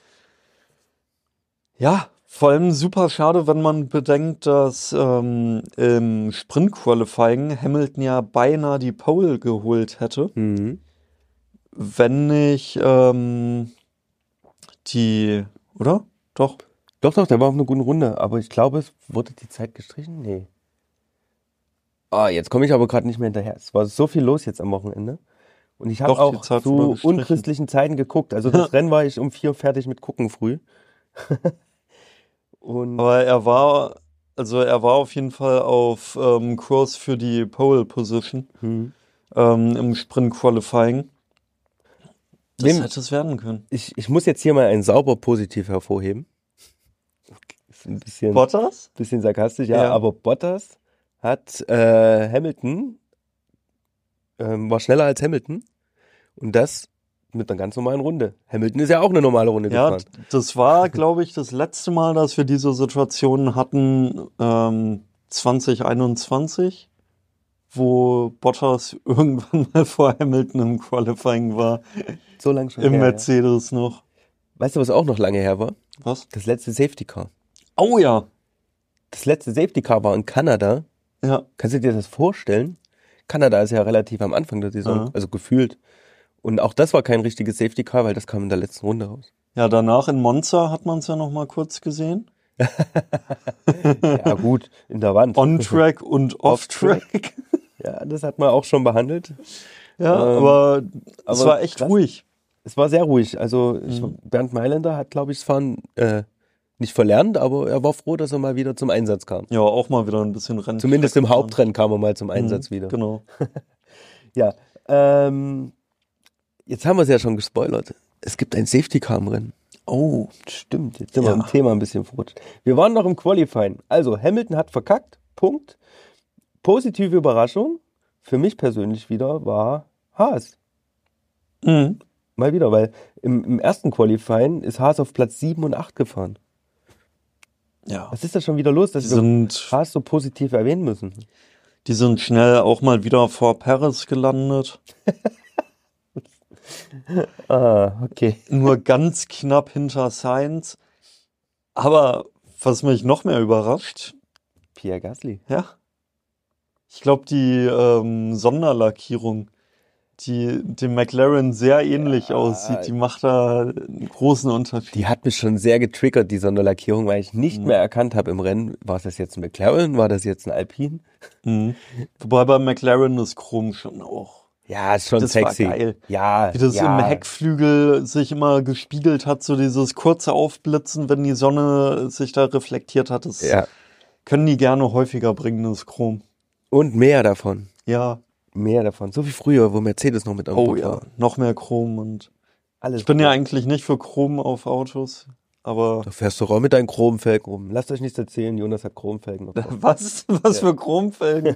ja, vor allem super schade, wenn man bedenkt, dass ähm, im Sprint-Qualifying Hamilton ja beinahe die Pole geholt hätte, Mhm. wenn nicht ähm, die, oder? Doch. Doch, doch, der war auf einer guten Runde, aber ich glaube, es wurde die Zeit gestrichen? Nee. Ah, jetzt komme ich aber gerade nicht mehr hinterher. Es war so viel los jetzt am Wochenende. Und ich habe Doch, die auch Zeit wurde zu gestrichen. unchristlichen Zeiten geguckt. Also das Rennen war ich um vier fertig mit gucken früh. Und Aber er war, also er war auf jeden Fall auf ähm, Kurs für die Pole Position hm. ähm, im Sprint-Qualifying. Das Wem- hätte es werden können. ich, ich muss jetzt hier mal ein sauber positiv hervorheben. Ist ein bisschen, Bottas? bisschen sarkastisch, ja, Ja. aber Bottas hat äh, Hamilton, ähm, war schneller als Hamilton und das mit einer ganz normalen Runde. Hamilton ist ja auch eine normale Runde Ja, gefahren. das war, glaube ich, das letzte Mal, dass wir diese Situation hatten, ähm, zwanzig einundzwanzig, wo Bottas irgendwann mal vor Hamilton im Qualifying war, So lange schon im her. Ja. Mercedes noch. Weißt du, was auch noch lange her war? Was? Das letzte Safety Car. Oh ja, Das letzte Safety Car war in Kanada. ja, Kannst du dir das vorstellen? Kanada ist ja relativ am Anfang der Saison, Ja. also gefühlt. Und auch das war kein richtiges Safety Car, weil das kam in der letzten Runde raus. ja, danach in Monza hat man es ja noch mal kurz gesehen. Ja gut, in der Wand. On-Track und Off-Track. Ja, das hat man auch schon behandelt. Ja, Ähm, aber es aber war echt krass. ruhig. Es war sehr ruhig. Also ich, Mhm. Bernd Mailänder hat, glaube ich, das Fahren äh, nicht verlernt, aber er war froh, dass er mal wieder zum Einsatz kam. Ja, auch mal wieder ein bisschen Rennen. Zumindest im Hauptrennen kam er mal zum Einsatz Mhm, wieder. Genau. Ja, ähm, jetzt haben wir es ja schon gespoilert. Es gibt ein Safety Car im Rennen. Oh, Stimmt, jetzt sind Ja. wir im Thema ein bisschen verrutscht. Wir waren noch im Qualifying. Also Hamilton hat verkackt, Punkt. Positive Überraschung, für mich persönlich wieder, war Haas. mhm. Mal wieder, weil im, im ersten Qualifying ist Haas auf Platz sieben und acht gefahren. Ja. Was ist da schon wieder los, dass Die wir sind, Haas so positiv erwähnen müssen? die sind schnell auch mal wieder vor Paris gelandet. Ah, okay. Nur ganz knapp hinter Sainz. Aber was mich noch mehr überrascht, Pierre Gasly. ja, ich glaube, die ähm, Sonderlackierung die dem McLaren sehr ähnlich Ja. aussieht. Die macht da einen großen Unterschied. Die hat mich schon sehr getriggert, die Sonderlackierung, weil ich nicht Mhm. mehr erkannt habe im Rennen, war das jetzt ein McLaren, war das jetzt ein Alpine? Mhm. Wobei bei McLaren ist Chrom schon auch. Ja, ist schon Das sexy. war geil. Ja, Wie das ja. im Heckflügel sich immer gespiegelt hat, so dieses kurze Aufblitzen, wenn die Sonne sich da reflektiert hat. Das Ja. können die gerne häufiger bringen, das Chrom. Und mehr davon. Ja, Mehr davon. So wie früher, wo Mercedes noch mit am oh Boot ja, war. noch mehr Chrom. Und Alles ich bin ja cool. eigentlich nicht für Chrom auf Autos, aber Da fährst du auch mit deinen Chromfelgen rum. Lasst euch nichts erzählen, Jonas hat Chromfelgen noch drauf. was, was für Chromfelgen?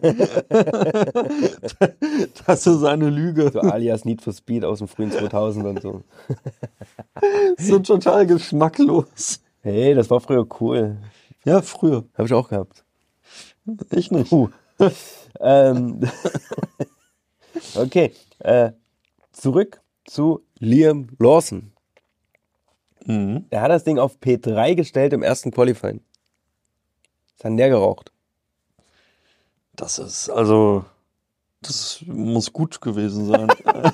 Das ist eine Lüge. So alias Need for Speed aus dem frühen zweitausend und so. So total geschmacklos. Hey, das war früher cool. Ja, früher. Habe ich auch gehabt. Ich nicht. Puh. ähm, okay, äh, zurück zu Liam Lawson. Mhm. Er hat das Ding auf P drei gestellt im ersten Qualifying. Was hat denn der geraucht? Das ist, also, das muss gut gewesen sein.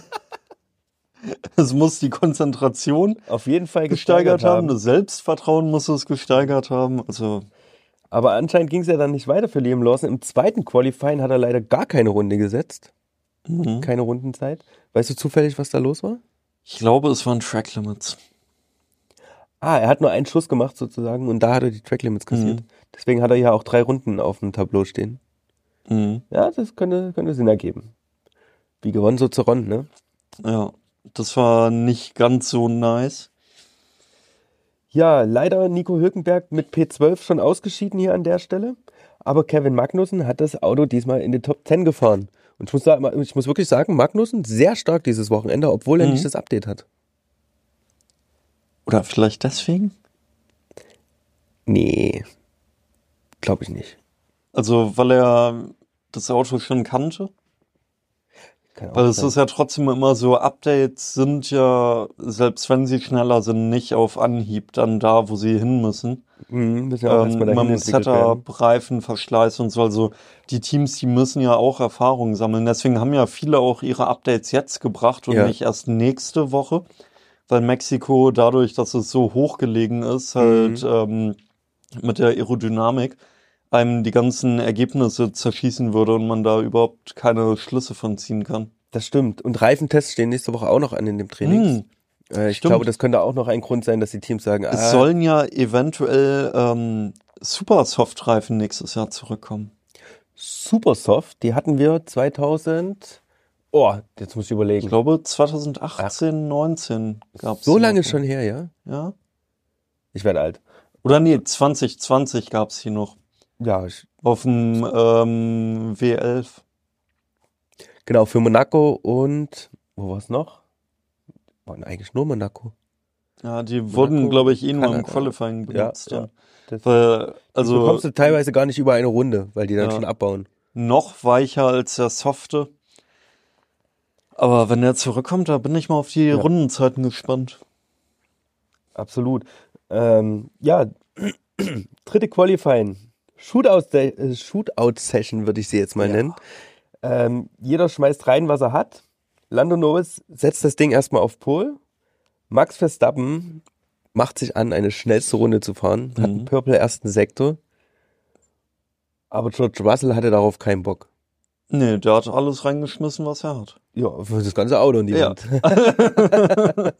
Es muss die Konzentration Auf jeden Fall gesteigert gesteigert haben, das Selbstvertrauen muss es gesteigert haben. Also, Aber anscheinend ging es ja dann nicht weiter für Liam Lawson. Im zweiten Qualifying hat er leider gar keine Runde gesetzt. mhm. Keine Rundenzeit. Weißt du zufällig, was da los war? Ich glaube, es waren Track Limits. Ah, er hat nur einen Schuss gemacht sozusagen und da hat er die Track Limits kassiert. Mhm. Deswegen hat er ja auch drei Runden auf dem Tableau stehen. Mhm. Ja, das könnte, könnte Sinn ergeben. Wie gewonnen, so zu Ron, ne? Ja, das war nicht ganz so nice. Ja, leider Nico Hülkenberg mit P zwölf schon ausgeschieden hier an der Stelle. Aber Kevin Magnussen hat das Auto diesmal in die Top zehn gefahren. Und ich muss, sagen, ich muss wirklich sagen, Magnussen sehr stark dieses Wochenende, obwohl er Mhm. nicht das Update hat. Oder vielleicht deswegen? Nee, glaube ich nicht. Also, weil er das Auto schon kannte? Kann auch Weil es sein. ist ja trotzdem immer so, Updates sind ja, selbst wenn sie schneller sind, nicht auf Anhieb dann da, wo sie hin müssen. Mhm, müssen ja auch Ähm, erstmal dahin man entwickelt werden. Setup, Reifen, Verschleiß und so. Also die Teams, die müssen ja auch Erfahrung sammeln. Deswegen haben ja viele auch ihre Updates jetzt gebracht und Ja. nicht erst nächste Woche. Weil Mexiko dadurch, dass es so hochgelegen ist, halt Mhm. ähm, mit der Aerodynamik, einem die ganzen Ergebnisse zerschießen würde und man da überhaupt keine Schlüsse von ziehen kann. Das stimmt. Und Reifentests stehen nächste Woche auch noch an in dem Training. Hm, Äh, ich stimmt. glaube, das könnte auch noch ein Grund sein, dass die Teams sagen, Es ah, sollen ja eventuell ähm, Super Soft-Reifen nächstes Jahr zurückkommen. super soft, die hatten wir zweitausend. Oh, jetzt muss ich Ich überlegen. glaube zwanzig achtzehn, neunzehn gab es. So lange schon her, ja? Ja. Ich werde alt. Oder nee, zwanzig zwanzig gab es hier noch. Ja, ich, Auf dem ähm, W elf. genau, für Monaco und, wo war es noch? Waren eigentlich nur Monaco. Ja, die wurden, glaube ich, eh nur im Kanada. Qualifying benutzt. Ja, dann. Das, Weil, also also bekommst du teilweise gar nicht über eine Runde, weil die dann Ja. schon abbauen. noch weicher als der Softe. Aber wenn der zurückkommt, da bin ich mal auf die Ja. Rundenzeiten gespannt. Absolut. Ähm, ja, dritte Qualifying. Shootout, äh, Shootout-Session würde ich sie jetzt mal Ja. nennen. Ähm, jeder schmeißt rein, was er hat. Lando Norris setzt das Ding erstmal auf Pole. Max Verstappen macht sich an, eine schnellste Runde zu fahren. Hat einen Mhm. Purple ersten Sektor. Aber George Russell hatte darauf keinen Bock. Nee, der hat alles reingeschmissen, was er hat. Ja, für das ganze Auto in die Ja. Wand.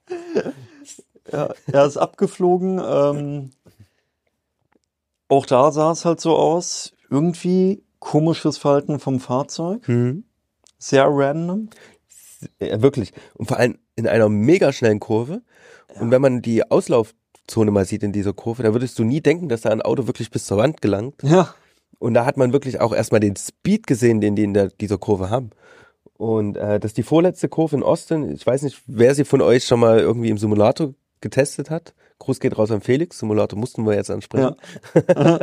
Ja, er ist abgeflogen. Ähm, auch da sah es halt so aus. Irgendwie komisches Verhalten vom Fahrzeug. Mhm. Sehr random. Ja, wirklich. Und vor allem in einer mega schnellen Kurve. Und wenn man die Auslaufzone mal sieht in dieser Kurve, da würdest du nie denken, dass da ein Auto wirklich bis zur Wand gelangt. Ja. Und da hat man wirklich auch erstmal den Speed gesehen, den die in der, dieser Kurve haben. Und äh, das ist die vorletzte Kurve in Austin. Ich weiß nicht, wer sie von euch schon mal irgendwie im Simulator getestet hat. Gruß geht raus an Felix. Simulator mussten wir jetzt ansprechen. Ja.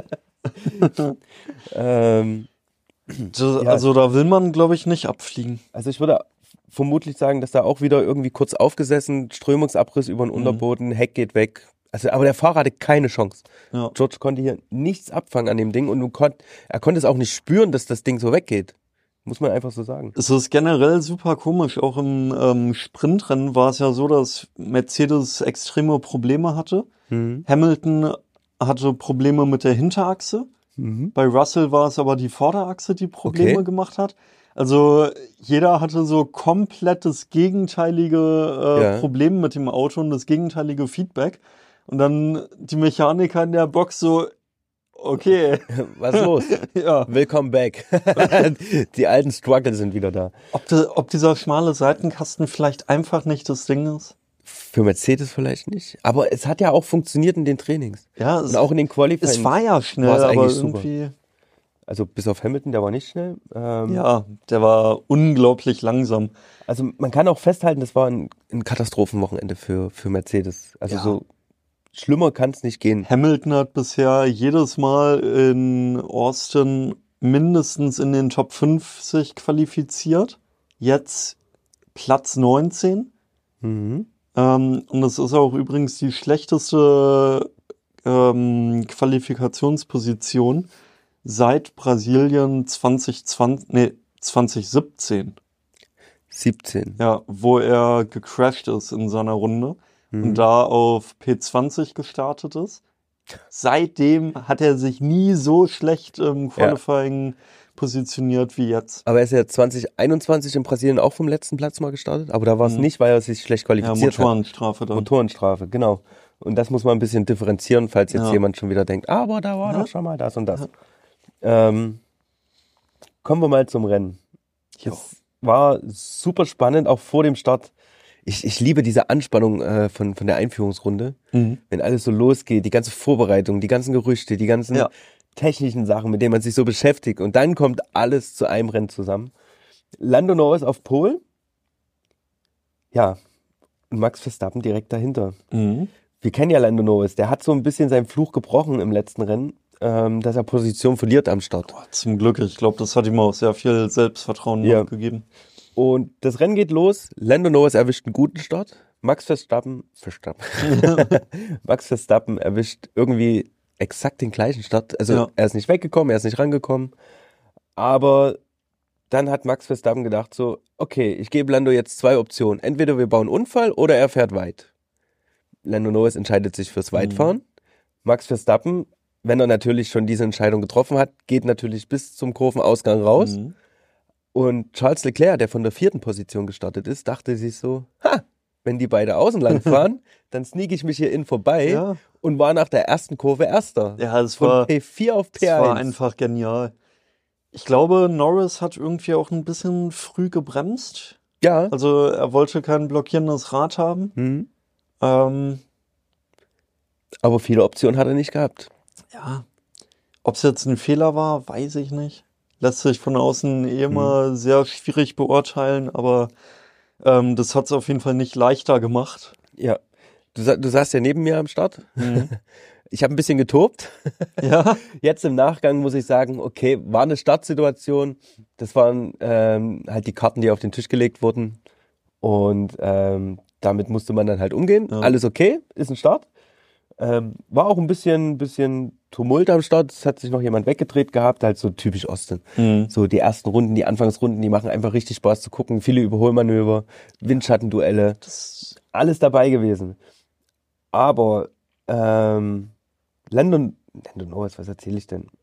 ähm, Das, Ja. Also da will man, glaube ich, nicht abfliegen. also ich würde vermutlich sagen, dass da auch wieder irgendwie kurz aufgesessen, Strömungsabriss über den Mhm. Unterboden, Heck geht weg. Also, aber der Fahrer hatte keine Chance. Ja. George konnte hier nichts abfangen an dem Ding und du konnt, er konnte es auch nicht spüren, dass das Ding so weggeht. Muss man einfach so sagen. Es ist generell super komisch. Auch im ähm, Sprintrennen war es ja so, dass Mercedes extreme Probleme hatte. Mhm. Hamilton hatte Probleme mit der Hinterachse. Mhm. Bei Russell war es aber die Vorderachse, die Probleme Okay. gemacht hat. Also jeder hatte so komplett das gegenteilige äh, Ja. Problem mit dem Auto und das gegenteilige Feedback. Und dann die Mechaniker in der Box so, okay, Was ist los? ja. Willkommen back. Die alten Struggle sind wieder da. Ob, de, ob dieser schmale Seitenkasten vielleicht einfach nicht das Ding ist? Für Mercedes vielleicht nicht. Aber es hat ja auch funktioniert in den Trainings. Ja, Und es, auch in den Qualifying. es war ja schnell, war es aber eigentlich super. irgendwie... Also bis auf Hamilton, der war nicht schnell. Ähm, Ja, der war unglaublich langsam. Also man kann auch festhalten, das war ein, ein Katastrophenwochenende für, für Mercedes. Also Ja. so schlimmer kann es nicht gehen. Hamilton hat bisher jedes Mal in Austin mindestens in den Top fünfzig qualifiziert. Jetzt Platz neunzehn. Mhm. Ähm, und das ist auch übrigens die schlechteste ähm, Qualifikationsposition seit Brasilien zwanzig zwanzig, nee, zwanzig siebzehn. siebzehn. Ja, wo er gecrashed ist in seiner Runde Mhm. und da auf P zwanzig gestartet ist. Seitdem hat er sich nie so schlecht im Qualifying positioniert wie jetzt. Aber er ist ja zwanzig einundzwanzig in Brasilien auch vom letzten Platz mal gestartet. Aber da war es Mhm. nicht, weil er sich schlecht Ja, qualifiziert hat. Motorenstrafe dann. Motorenstrafe, genau. Und das muss man ein bisschen differenzieren, falls jetzt Ja. jemand schon wieder denkt, aber da war Ja. doch schon mal das und das. Ähm, kommen wir mal zum Rennen. Jo. Es war super spannend, auch vor dem Start. Ich, ich liebe diese Anspannung äh, von, von der Einführungsrunde, Mhm. wenn alles so losgeht, die ganze Vorbereitung, die ganzen Gerüchte, die ganzen Ja. technischen Sachen, mit denen man sich so beschäftigt. Und dann kommt alles zu einem Rennen zusammen. Lando Norris auf Pole. Ja, und Max Verstappen direkt dahinter. Mhm. Wir kennen ja Lando Norris, der hat so ein bisschen seinen Fluch gebrochen im letzten Rennen, ähm, dass er Position verliert am Start. Boah, zum Glück, ich glaube, das hat ihm auch sehr viel Selbstvertrauen Ja. noch gegeben. Und das Rennen geht los, Lando Norris erwischt einen guten Start, Max Verstappen, Verstappen, Max Verstappen erwischt irgendwie exakt den gleichen Start, also Ja. er ist nicht weggekommen, er ist nicht rangekommen, aber dann hat Max Verstappen gedacht so, okay, ich gebe Lando jetzt zwei Optionen, entweder wir bauen einen Unfall oder er fährt weit. Lando Norris entscheidet sich fürs Weitfahren, Max Verstappen, wenn er natürlich schon diese Entscheidung getroffen hat, geht natürlich bis zum Kurvenausgang raus. Mhm. Und Charles Leclerc, der von der vierten Position gestartet ist, dachte sich so, ha, wenn die beide außen lang fahren, dann sneak ich mich hier innen vorbei Ja. und war nach der ersten Kurve Erster. Ja, das Von war, P vier auf P das eins. war einfach genial. Ich glaube, Norris hat irgendwie auch ein bisschen früh gebremst. Ja. Also er wollte kein blockierendes Rad haben. Hm. Ähm, Aber viele Optionen hat er nicht gehabt. ja, ob es jetzt ein Fehler war, weiß ich nicht. Lässt sich von außen eh immer sehr schwierig beurteilen, aber ähm, das hat es auf jeden Fall nicht leichter gemacht. Ja. Du, sa- du saßt ja neben mir am Start. Mhm. Ich habe ein bisschen getobt. Ja, Jetzt im Nachgang muss ich sagen, okay, war eine Startsituation. Das waren ähm, halt die Karten, die auf den Tisch gelegt wurden. Und ähm, damit musste man dann halt umgehen. Ja. Alles okay, ist ein Start. Ähm, war auch ein bisschen, bisschen Tumult am Start. Es hat sich noch jemand weggedreht gehabt, halt so typisch Austin. Mhm. So die ersten Runden, die Anfangsrunden, die machen einfach richtig Spaß zu gucken. Viele Überholmanöver, Windschattenduelle, das, alles dabei gewesen. Aber ähm, Landon, Lando Norris, was erzähle ich denn?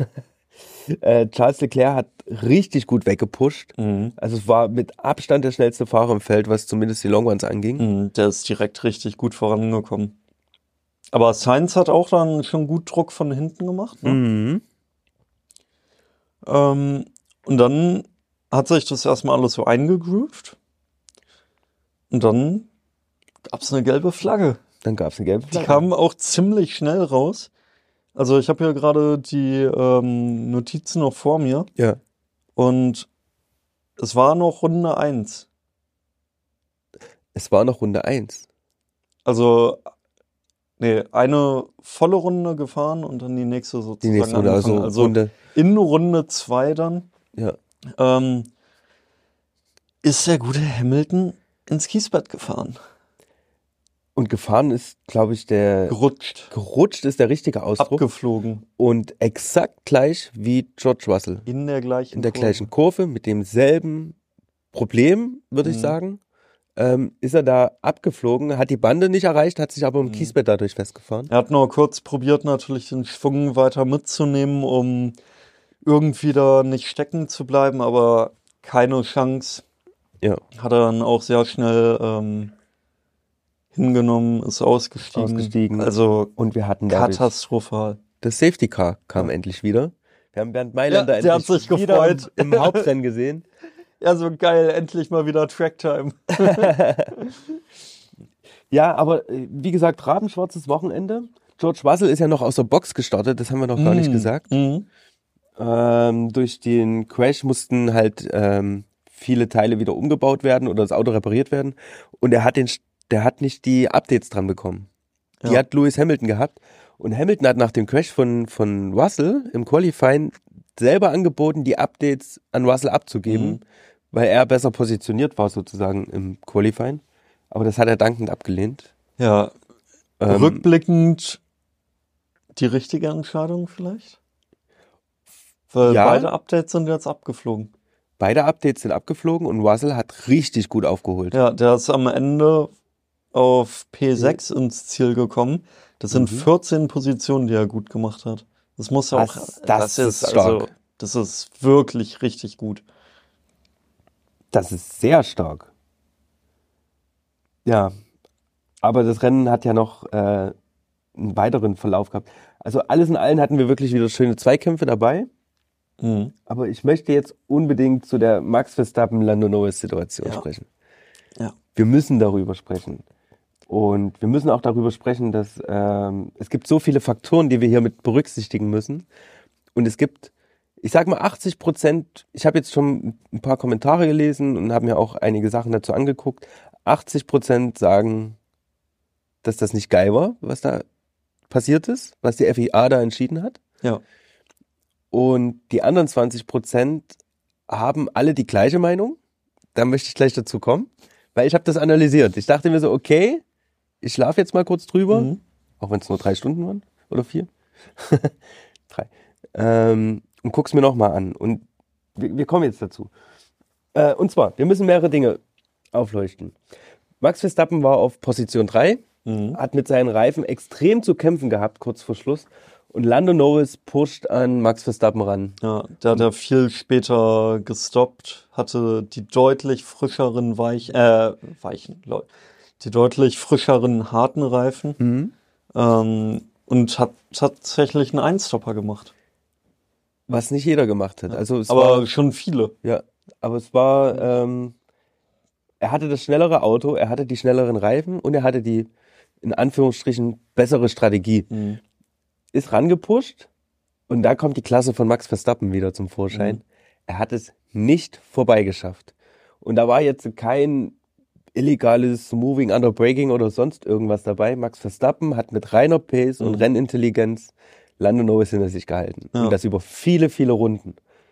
äh, Charles Leclerc hat richtig gut weggepusht. mhm. Also es war mit Abstand der schnellste Fahrer im Feld, was zumindest die Long Ones anging. Mhm, der ist direkt richtig gut vorangekommen. Aber Sainz hat auch dann schon gut Druck von hinten gemacht. Ne? Mhm. Ähm, und dann hat sich das erstmal alles so eingegroovt. Und dann gab es eine gelbe Flagge. Dann gab es eine gelbe Die Flagge. kam auch ziemlich schnell raus. Also ich habe hier gerade die ähm, Notizen noch vor mir. Ja. Und es war noch Runde eins. Es war noch Runde eins. Also, nee, eine volle Runde gefahren und dann die nächste Die sozusagen nächste Runde, also, angefangen. Also Runde. in Runde zwei dann Ja. ähm, ist der gute Hamilton ins Kiesbett gefahren. Und gefahren ist, glaube ich, der... Gerutscht. Gerutscht ist der richtige Ausdruck. Abgeflogen. Und exakt gleich wie George Russell. In der gleichen In der Kurve. gleichen Kurve, mit demselben Problem, würde ich Mhm. sagen. Ähm, ist er da abgeflogen, hat die Bande nicht erreicht, hat sich aber im Mhm. Kiesbett dadurch festgefahren. Er hat nur kurz probiert, natürlich den Schwung weiter mitzunehmen, um irgendwie da nicht stecken zu bleiben, aber keine Chance. Ja, Hat er dann auch sehr schnell ähm, hingenommen, ist ausgestiegen. ausgestiegen. Also Und wir hatten dadurch... katastrophal. Das Safety Car kam Ja. endlich wieder. Wir haben Bernd Mailänder Ja, der endlich hat sich wieder gefreut. im, im Hauptrennen gesehen. Ja, so geil, endlich mal wieder Tracktime. Ja, aber äh, wie gesagt, rabenschwarzes Wochenende. George Russell ist ja noch aus der Box gestartet, das haben wir noch gar nicht gesagt. Mhm. Ähm, durch den Crash mussten halt ähm, viele Teile wieder umgebaut werden oder das Auto repariert werden. Und er hat den, der hat nicht die Updates dran bekommen. Die Ja. hat Lewis Hamilton gehabt. Und Hamilton hat nach dem Crash von, von Russell im Qualifying selber angeboten, die Updates an Russell abzugeben, Mhm. weil er besser positioniert war sozusagen im Qualifying. Aber das hat er dankend abgelehnt. Ja, Ähm, rückblickend die richtige Entscheidung vielleicht? Weil Ja. beide Updates sind jetzt abgeflogen. Beide Updates sind abgeflogen und Russell hat richtig gut aufgeholt. Ja, der ist am Ende auf P sechs ins Ziel gekommen. Das sind Mhm. vierzehn Positionen, die er gut gemacht hat. Das muss ja auch, Das- das ist stark. also, das ist wirklich richtig gut. Das ist sehr stark. Ja, aber das Rennen hat ja noch äh, einen weiteren Verlauf gehabt. Also alles in allem hatten wir wirklich wieder schöne Zweikämpfe dabei. Mhm. Aber ich möchte jetzt unbedingt zu der Max Verstappen-Lando Norris-Situation Ja. sprechen. Ja. Wir müssen darüber sprechen. Und wir müssen auch darüber sprechen, dass ähm, es gibt so viele Faktoren, die wir hier mit berücksichtigen müssen. Und es gibt, ich sag mal achtzig Prozent, ich habe jetzt schon ein paar Kommentare gelesen und habe mir auch einige Sachen dazu angeguckt. achtzig Prozent sagen, dass das nicht geil war, was da passiert ist, was die F I A da entschieden hat. Ja. Und die anderen zwanzig Prozent haben alle die gleiche Meinung. Da möchte ich gleich dazu kommen, weil ich habe das analysiert. Ich dachte mir so, okay, ich schlafe jetzt mal kurz drüber, Mhm. auch wenn es nur drei Stunden waren oder vier. drei. Ähm, und guck's mir nochmal an. Und wir, wir kommen jetzt dazu. Äh, und zwar, wir müssen mehrere Dinge aufleuchten. Max Verstappen war auf Position drei, Mhm. hat mit seinen Reifen extrem zu kämpfen gehabt, kurz vor Schluss. Und Lando Norris pusht an Max Verstappen ran. Ja, der hat ja viel später gestoppt, hatte die deutlich frischeren Weich, äh, weichen, lol, die deutlich frischeren harten Reifen Mhm. ähm, und hat tatsächlich einen Einstopper gemacht. Was nicht jeder gemacht hat. Also es Aber war, schon viele. ja, aber es war, ähm, er hatte das schnellere Auto, er hatte die schnelleren Reifen und er hatte die, in Anführungsstrichen, bessere Strategie. Mhm. Ist rangepusht und da kommt die Klasse von Max Verstappen wieder zum Vorschein. Mhm. Er hat es nicht vorbeigeschafft. Und da war jetzt kein illegales Moving under Braking oder sonst irgendwas dabei. Max Verstappen hat mit reiner Pace und Mhm. Rennintelligenz Lando Norris hinter sich gehalten. Ja. Und das über viele, viele Runden.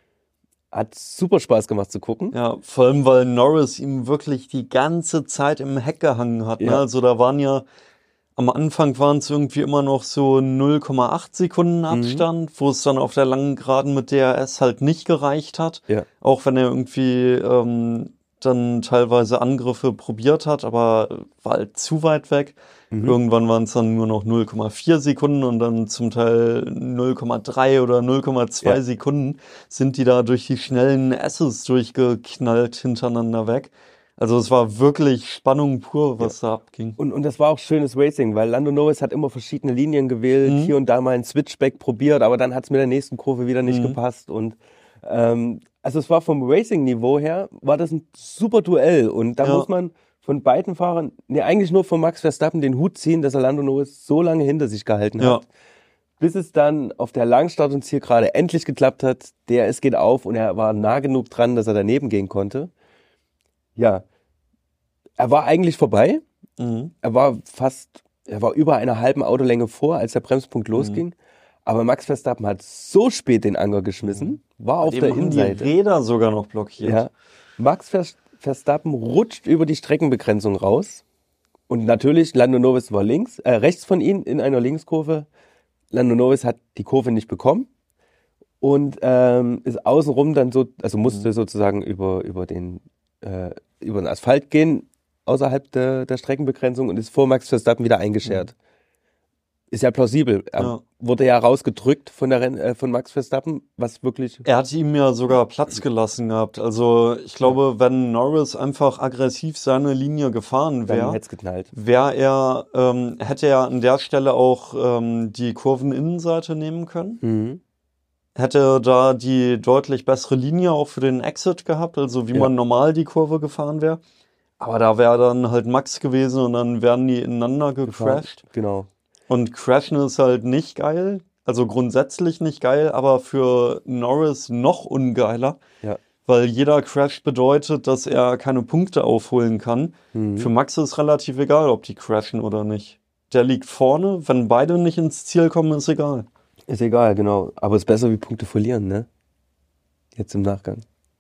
Hat super Spaß gemacht zu gucken. Ja, vor allem, weil Norris ihm wirklich die ganze Zeit im Heck gehangen hat. Ne? Ja. Also da waren ja, am Anfang waren es irgendwie immer noch so null Komma acht Sekunden Abstand, wo es dann auf der langen Geraden mit D R S halt nicht gereicht hat. Ja. Auch wenn er irgendwie ähm, dann teilweise Angriffe probiert hat, aber war halt zu weit weg. Mhm. Irgendwann waren es dann nur noch null Komma vier Sekunden und dann zum Teil null Komma drei oder null Komma zwei Ja. Sekunden sind die da durch die schnellen S's durchgeknallt hintereinander weg. Also es war wirklich Spannung pur, was da abging. Und, und das war auch schönes Racing, weil Lando Norris hat immer verschiedene Linien gewählt, Mhm. hier und da mal einen Switchback probiert, aber dann hat es mit der nächsten Kurve wieder nicht Mhm. gepasst. Und ähm, also es war vom Racing-Niveau her, war das ein super Duell. Und da Ja. muss man von beiden Fahrern, nee, eigentlich nur von Max Verstappen den Hut ziehen, dass er Lando Norris so lange hinter sich gehalten Ja. hat. Bis es dann auf der Langstart und Zielgerade endlich geklappt hat. Der es geht auf und er war nah genug dran, dass er daneben gehen konnte. Ja, er war eigentlich vorbei. Mhm. Er war fast, er war über einer halben Autolänge vor, als der Bremspunkt losging. Aber Max Verstappen hat so spät den Anker geschmissen, war auf Dem der haben die Innenseite. Räder sogar noch blockiert. Ja. Max Ver- Verstappen rutscht über die Streckenbegrenzung raus, Und natürlich, Lando Norris war links, äh, rechts von ihm in einer Linkskurve. Lando Norris hat die Kurve nicht bekommen und ähm, ist außenrum dann so, also musste mhm. sozusagen über, über, den, äh, über den Asphalt gehen, außerhalb der, der Streckenbegrenzung und ist vor Max Verstappen wieder eingeschert. Mhm. Ist ja plausibel. Er ja. wurde ja rausgedrückt von, der Renn, äh, von Max Verstappen, was wirklich... Er hat ihm ja sogar Platz gelassen gehabt. Also ich glaube, ja. wenn Norris einfach aggressiv seine Linie gefahren wäre, wäre er, ähm, hätte er an der Stelle auch ähm, die Kurveninnenseite nehmen können. Mhm. Hätte da die deutlich bessere Linie auch für den Exit gehabt, also wie ja. man normal die Kurve gefahren wäre. Aber da wäre dann halt Max gewesen und dann wären die ineinander gecrashed. Genau. Und Crashen ist halt nicht geil, also grundsätzlich nicht geil, aber für Norris noch ungeiler, ja. weil jeder Crash bedeutet, dass er keine Punkte aufholen kann. Mhm. Für Max ist relativ egal, ob die crashen oder nicht. Der liegt vorne, wenn beide nicht ins Ziel kommen, ist egal. Ist egal, genau. Aber es ist besser wie Punkte verlieren, ne? Jetzt im Nachgang.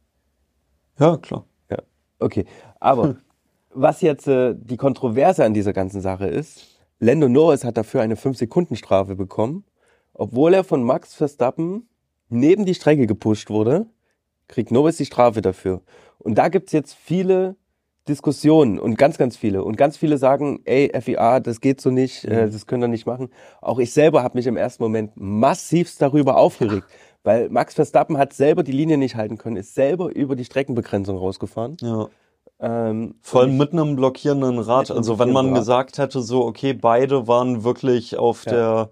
Ja, klar. Ja, okay. Aber was jetzt äh, die Kontroverse an dieser ganzen Sache ist, Lando Norris hat dafür eine fünf Sekunden Strafe bekommen, obwohl er von Max Verstappen neben die Strecke gepusht wurde, kriegt Norris die Strafe dafür. Und da gibt's jetzt viele Diskussionen und ganz, ganz viele. Und ganz viele sagen, ey, F I A, das geht so nicht, mhm. äh, das können wir nicht machen. Auch ich selber habe mich im ersten Moment massivst darüber aufgeregt, weil Max Verstappen hat selber die Linie nicht halten können, ist selber über die Streckenbegrenzung rausgefahren. Ja. Ähm, Vor allem mit einem blockierenden Rad. Also wenn man Rad. gesagt hätte, so, okay, beide waren wirklich auf ja. der,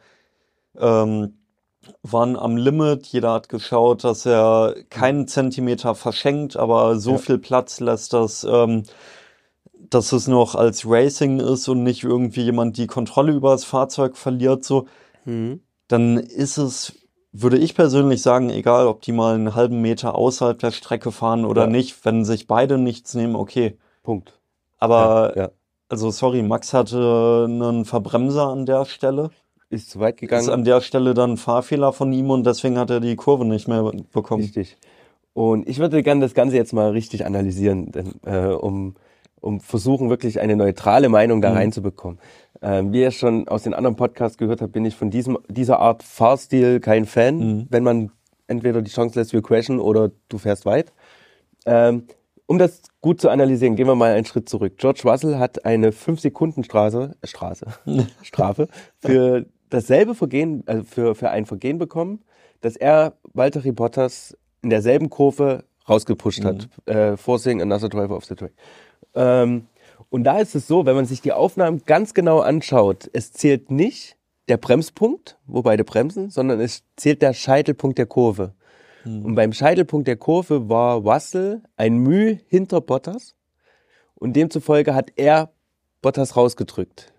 ähm, waren am Limit. Jeder hat geschaut, dass er keinen Zentimeter verschenkt, aber so ja. viel Platz lässt, dass, ähm, dass es noch als Racing ist und nicht irgendwie jemand die Kontrolle über das Fahrzeug verliert, so. Mhm. Dann ist es, würde ich persönlich sagen, egal, ob die mal einen halben Meter außerhalb der Strecke fahren oder ja. nicht, wenn sich beide nichts nehmen, okay. Punkt. Aber, ja, ja. also sorry, Max hatte einen Verbremser an der Stelle. Ist zu weit gegangen. Ist an der Stelle dann ein Fahrfehler von ihm und deswegen hat er die Kurve nicht mehr bekommen. Richtig. Und ich würde gerne das Ganze jetzt mal richtig analysieren, denn, äh, um, um versuchen, wirklich eine neutrale Meinung da mhm. reinzubekommen. Ähm, wie ihr schon aus den anderen Podcasts gehört habt, bin ich von diesem, dieser Art Fahrstil kein Fan, mhm. wenn man entweder die Chance lässt, wir crashen oder du fährst weit. Ähm, um das gut zu analysieren, gehen wir mal einen Schritt zurück. George Russell hat eine fünf Sekunden Straße, äh, Straße, Strafe für dasselbe Vergehen, also für, für ein Vergehen bekommen, dass er Valtteri Bottas in derselben Kurve rausgepusht mhm. hat. Äh, forcing another driver off the track. Ähm, Und da ist es so, wenn man sich die Aufnahmen ganz genau anschaut, es zählt nicht der Bremspunkt, wo beide bremsen, sondern es zählt der Scheitelpunkt der Kurve. Mhm. Und beim Scheitelpunkt der Kurve war Russell ein Mühe hinter Bottas und demzufolge hat er Bottas rausgedrückt.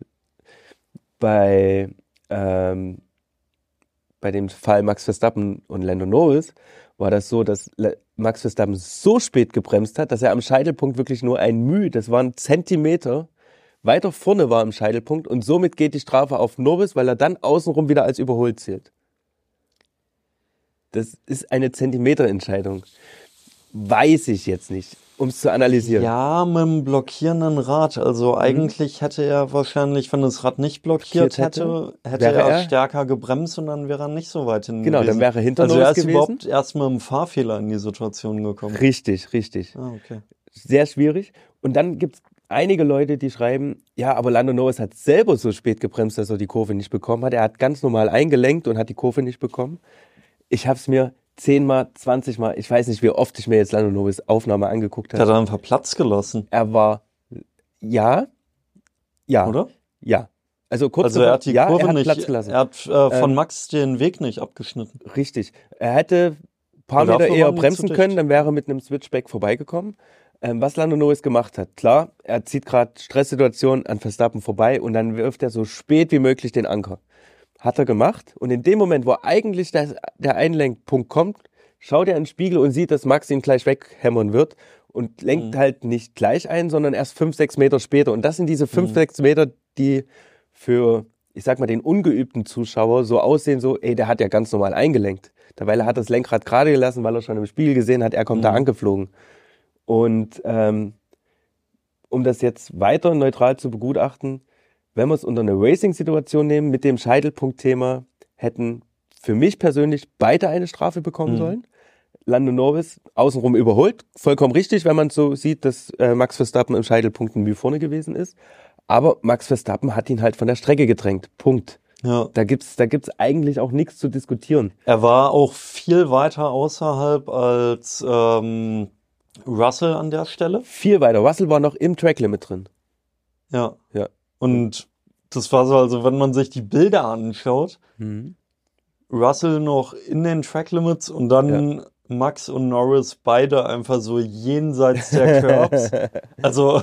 Bei, ähm, bei dem Fall Max Verstappen und Lando Norris war das so, dass Max Verstappen so spät gebremst hat, dass er am Scheitelpunkt wirklich nur ein Mühe, das waren Zentimeter, weiter vorne war im Scheitelpunkt und somit geht die Strafe auf Norris, weil er dann außenrum wieder als überholt zählt. Das ist eine Zentimeterentscheidung. Weiß ich jetzt nicht, um es zu analysieren. Ja, mit einem blockierenden Rad. Also eigentlich mhm. hätte er wahrscheinlich, wenn das Rad nicht blockiert hätte, hätte er, er stärker gebremst und dann wäre er nicht so weit hin Genau, gewesen. dann wäre er hinter also Norris er ist gewesen. überhaupt erst mit einem Fahrfehler in die Situation gekommen. Richtig, richtig. Ah, okay. Sehr schwierig. Und dann gibt's einige Leute, die schreiben, ja, aber Lando Norris hat selber so spät gebremst, dass er die Kurve nicht bekommen hat. Er hat ganz normal eingelenkt und hat die Kurve nicht bekommen. Ich habe es mir zehnmal, zwanzigmal, ich weiß nicht, wie oft ich mir jetzt Lando Norris Aufnahme angeguckt habe. Der hat einfach Platz gelassen. Er war, ja, ja. Oder? Ja. Also kurz Also er hat die ja, Kurve er hat nicht, Platz gelassen. Er hat äh, von ähm, Max den Weg nicht abgeschnitten. Richtig. Er hätte ein paar Meter eher bremsen können, dann wäre er mit einem Switchback vorbeigekommen. Ähm, was Lando Norris gemacht hat, klar, er zieht gerade Stresssituationen an Verstappen vorbei und dann wirft er so spät wie möglich den Anker. Hat er gemacht und in dem Moment, wo eigentlich der, der Einlenkpunkt kommt, schaut er in den Spiegel und sieht, dass Max ihn gleich weghämmern wird und lenkt mhm. halt nicht gleich ein, sondern erst fünf, sechs Meter später. Und das sind diese fünf, mhm. sechs Meter, die für, ich sag mal, den ungeübten Zuschauer so aussehen, so, ey, der hat ja ganz normal eingelenkt. Dabei er hat das Lenkrad gerade gelassen, weil er schon im Spiegel gesehen hat, er kommt mhm. da angeflogen. Und, ähm, um das jetzt weiter neutral zu begutachten, wenn wir es unter eine Racing-Situation nehmen mit dem Scheitelpunkt-Thema, hätten für mich persönlich beide eine Strafe bekommen mhm. sollen. Lando Norris außenrum überholt, vollkommen richtig, wenn man so sieht, dass äh, Max Verstappen im Scheitelpunkt ein Mühe vorne gewesen ist. Aber Max Verstappen hat ihn halt von der Strecke gedrängt. Punkt. Ja. Da gibt's, da gibt's eigentlich auch nichts zu diskutieren. Er war auch viel weiter außerhalb als ähm, Russell an der Stelle. Viel weiter. Russell war noch im Tracklimit drin. Ja. Ja. Und das war so, also wenn man sich die Bilder anschaut, mhm. Russell noch in den Tracklimits und dann ja. Max und Norris beide einfach so jenseits der Curbs. Also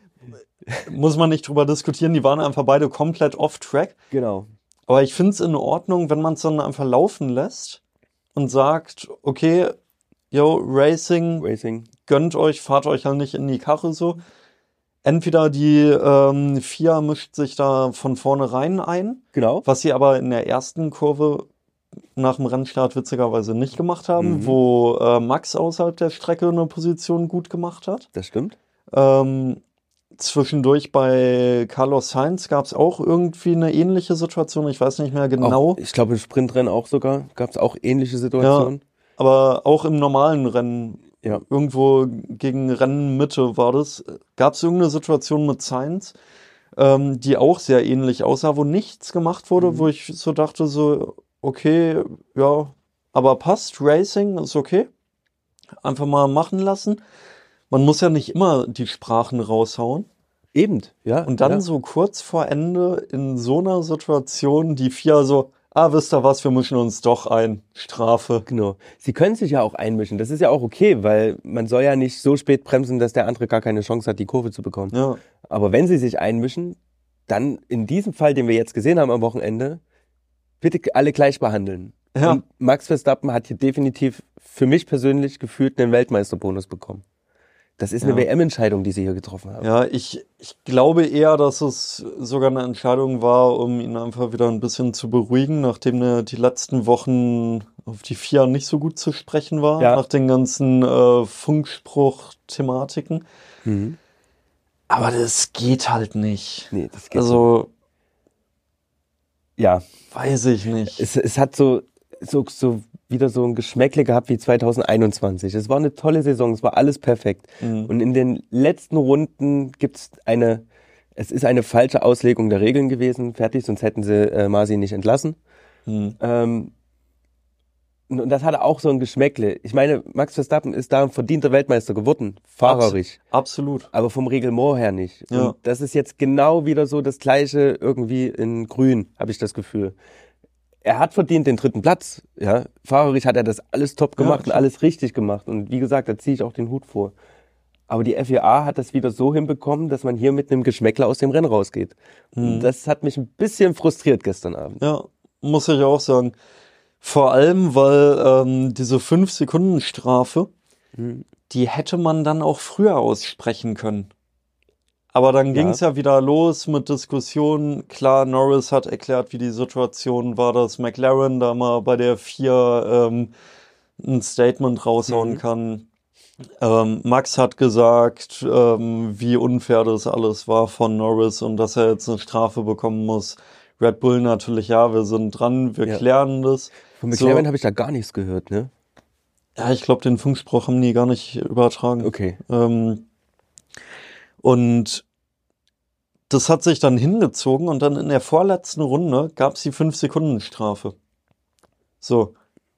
muss man nicht drüber diskutieren, die waren einfach beide komplett off-track. Genau. Aber ich finde es in Ordnung, wenn man es dann einfach laufen lässt und sagt, okay, yo, Racing, Racing, gönnt euch, fahrt euch halt nicht in die Karre so. Entweder die ähm, F I A mischt sich da von vornherein ein, genau. was sie aber in der ersten Kurve nach dem Rennstart witzigerweise nicht gemacht haben, mhm. wo äh, Max außerhalb der Strecke eine Position gut gemacht hat. Das stimmt. Ähm, zwischendurch bei Carlos Sainz gab es auch irgendwie eine ähnliche Situation, ich weiß nicht mehr genau. Auch, ich glaube im Sprintrennen auch sogar, gab es auch ähnliche Situationen. Ja, aber auch im normalen Rennen, ja. irgendwo gegen Rennenmitte war das, gab es irgendeine Situation mit Sainz, ähm, die auch sehr ähnlich aussah, wo nichts gemacht wurde, mhm. wo ich so dachte, so, okay, ja, aber passt, Racing ist okay. Einfach mal machen lassen. Man muss ja nicht immer die Sprachen raushauen. Eben, ja. Und dann ja. so kurz vor Ende in so einer Situation, die F I A so, ah, wisst ihr was, wir mischen uns doch ein, Strafe. Genau. Sie können sich ja auch einmischen, das ist ja auch okay, weil man soll ja nicht so spät bremsen, dass der andere gar keine Chance hat, die Kurve zu bekommen. Ja. Aber wenn sie sich einmischen, dann in diesem Fall, den wir jetzt gesehen haben am Wochenende, bitte alle gleich behandeln. Ja. Und Max Verstappen hat hier definitiv für mich persönlich gefühlt einen Weltmeisterbonus bekommen. Das ist eine ja. W M-Entscheidung, die sie hier getroffen haben. Ja, ich, ich glaube eher, dass es sogar eine Entscheidung war, um ihn einfach wieder ein bisschen zu beruhigen, nachdem er die letzten Wochen auf die F I A nicht so gut zu sprechen war, ja. nach den ganzen äh, Funkspruch-Thematiken. Mhm. Aber das geht halt nicht. Nee, das geht also, nicht. Ja. Weiß ich nicht. Es, es hat so, so, so wieder so ein Geschmäckle gehabt wie zwanzig einundzwanzig. Es war eine tolle Saison, es war alles perfekt. Mhm. Und in den letzten Runden gibt's eine, es ist eine falsche Auslegung der Regeln gewesen, fertig, sonst hätten sie äh, Masi nicht entlassen. Mhm. Ähm, und das hatte auch so ein Geschmäckle. Ich meine, Max Verstappen ist da ein verdienter Weltmeister geworden, fahrerisch. Absolut. Aber vom Reglement her nicht. Ja. Und das ist jetzt genau wieder so das Gleiche irgendwie in Grün, habe ich das Gefühl. Er hat verdient den dritten Platz, ja. Fahrerisch hat er das alles top gemacht ja, und alles richtig gemacht. Und wie gesagt, da ziehe ich auch den Hut vor. Aber die F I A hat das wieder so hinbekommen, dass man hier mit einem Geschmäckler aus dem Rennen rausgeht. Mhm. Und das hat mich ein bisschen frustriert gestern Abend. Ja, muss ich auch sagen. Vor allem, weil ähm, diese fünf Sekunden Strafe, mhm. die hätte man dann auch früher aussprechen können. Aber dann ging es ja. ja wieder los mit Diskussionen. Klar, Norris hat erklärt, wie die Situation war, dass McLaren da mal bei der vier ähm, ein Statement raushauen mhm. kann. Ähm, Max hat gesagt, ähm, wie unfair das alles war von Norris und dass er jetzt eine Strafe bekommen muss. Red Bull natürlich, ja, wir sind dran, wir ja. klären das. Von McLaren so. habe ich da gar nichts gehört, ne? Ja, ich glaube, den Funkspruch haben die gar nicht übertragen. Okay. Ähm, und das hat sich dann hingezogen und dann in der vorletzten Runde gab es die fünf Sekunden Strafe. So.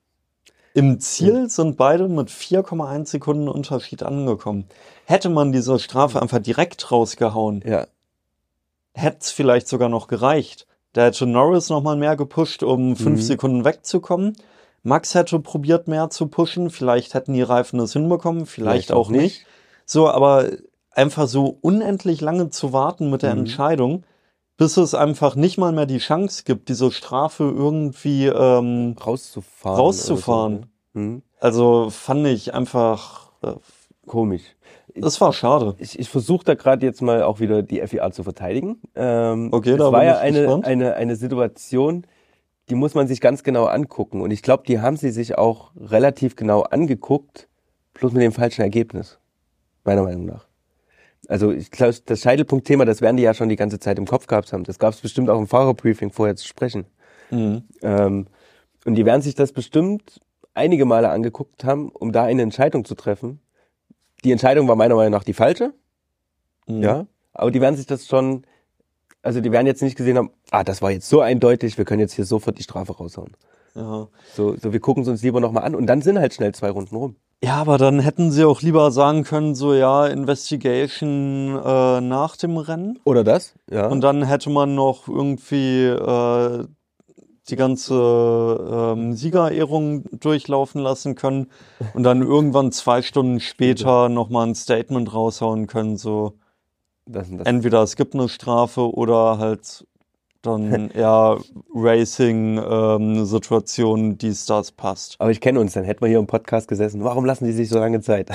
Im Ziel mhm. sind beide mit vier Komma eins Sekunden Unterschied angekommen. Hätte man diese Strafe einfach direkt rausgehauen, ja. hätte es vielleicht sogar noch gereicht. Da hätte Norris nochmal mehr gepusht, um fünf mhm. Sekunden wegzukommen. Max hätte probiert, mehr zu pushen. Vielleicht hätten die Reifen das hinbekommen, vielleicht, vielleicht auch nicht. nicht. So, aber einfach so unendlich lange zu warten mit der mhm. Entscheidung, bis es einfach nicht mal mehr die Chance gibt, diese Strafe irgendwie ähm, rauszufahren. rauszufahren. So, ne? mhm. Also fand ich einfach äh, komisch. Das war schade. Ich, ich versuche da gerade jetzt mal auch wieder die F I A zu verteidigen. Ähm, okay, das da war bin ja ich eine, gespannt. eine, eine Situation, die muss man sich ganz genau angucken. Und ich glaube, die haben sie sich auch relativ genau angeguckt, bloß mit dem falschen Ergebnis. Meiner Meinung nach. Also ich glaube, das Scheitelpunktthema, das werden die ja schon die ganze Zeit im Kopf gehabt haben. Das gab es bestimmt auch im Fahrerbriefing vorher zu sprechen. Mhm. Ähm, und die werden sich das bestimmt einige Male angeguckt haben, um da eine Entscheidung zu treffen. Die Entscheidung war meiner Meinung nach die falsche. Mhm. Ja, aber die werden sich das schon, also die werden jetzt nicht gesehen haben, ah, das war jetzt so eindeutig, wir können jetzt hier sofort die Strafe raushauen. Ja. So, so wir gucken es uns lieber nochmal an und dann sind halt schnell zwei Runden rum. Ja, aber dann hätten sie auch lieber sagen können, so ja, Investigation äh, nach dem Rennen. Oder das? Ja. Und dann hätte man noch irgendwie äh, die ganze ähm, Siegerehrung durchlaufen lassen können und dann irgendwann zwei Stunden später nochmal ein Statement raushauen können, so das, das. entweder es gibt eine Strafe oder halt dann eher Racing-Situation, ähm, die das passt. Aber ich kenne uns, dann hätten wir hier im Podcast gesessen. Warum lassen die sich so lange Zeit?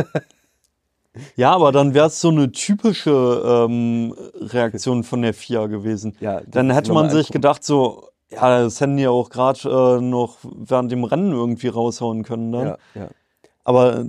Ja, aber dann wäre es so eine typische ähm, Reaktion von der F I A gewesen. Ja, dann hätte man sich gedacht so, ja, das hätten die ja auch gerade äh, noch während dem Rennen irgendwie raushauen können dann. Ja, ja. Aber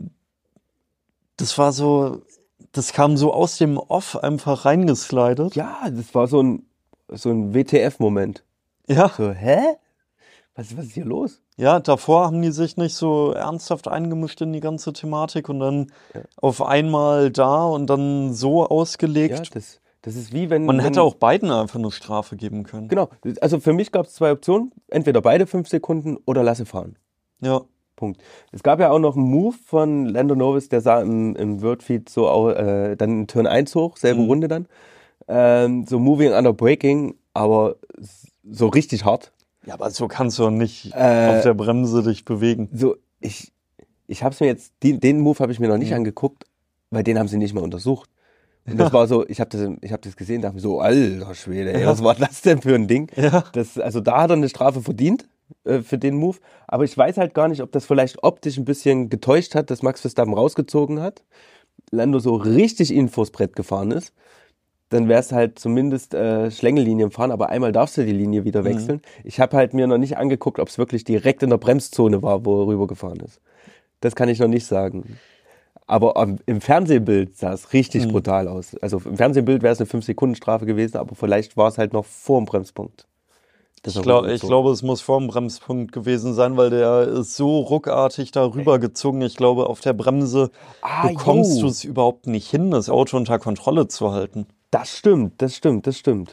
das war so, das kam so aus dem Off einfach reingeslidet. Ja, das war so ein, so ein W T F-Moment. Ja. So, hä? Was, was ist hier los? Ja, davor haben die sich nicht so ernsthaft eingemischt in die ganze Thematik und dann ja. auf einmal da und dann so ausgelegt. Ja, das, das ist wie wenn... Man wenn, hätte auch beiden einfach eine Strafe geben können. Genau, also für mich gab es zwei Optionen. Entweder beide fünf Sekunden oder lasse fahren. Ja. Punkt. Es gab ja auch noch einen Move von Lando Norris, der sah im, im Wordfeed so auch, äh, dann in Turn eins hoch, selbe Mhm. Runde dann. Ähm, so Moving under Braking, aber so richtig hart. Ja, aber so kannst du doch nicht Äh, auf der Bremse dich bewegen. So, ich, ich habe es mir jetzt, die, den Move habe ich mir noch nicht Mhm. angeguckt, weil den haben sie nicht mal untersucht. Und das war so, ich habe das, ich hab das gesehen, dachte mir so, alter Schwede, ey, was war das denn für ein Ding? Ja. Das, also da hat er eine Strafe verdient äh, für den Move, aber ich weiß halt gar nicht, ob das vielleicht optisch ein bisschen getäuscht hat, dass Max Verstappen rausgezogen hat, Lando so richtig ihn vors Brett gefahren ist. Dann wäre es halt zumindest äh, Schlängellinien fahren, aber einmal darfst du die Linie wieder wechseln. Mhm. Ich habe halt mir noch nicht angeguckt, ob es wirklich direkt in der Bremszone war, wo er rübergefahren ist. Das kann ich noch nicht sagen. Aber um, im Fernsehbild sah es richtig mhm. brutal aus. Also im Fernsehbild wäre es eine fünf Sekunden Strafe gewesen, aber vielleicht war es halt noch vor dem Bremspunkt. Ich, glaub, ich glaube, es muss vor dem Bremspunkt gewesen sein, weil der ist so ruckartig da rübergezogen. Ich glaube, auf der Bremse ah, bekommst du es überhaupt nicht hin, das Auto unter Kontrolle zu halten. Das stimmt, das stimmt, das stimmt.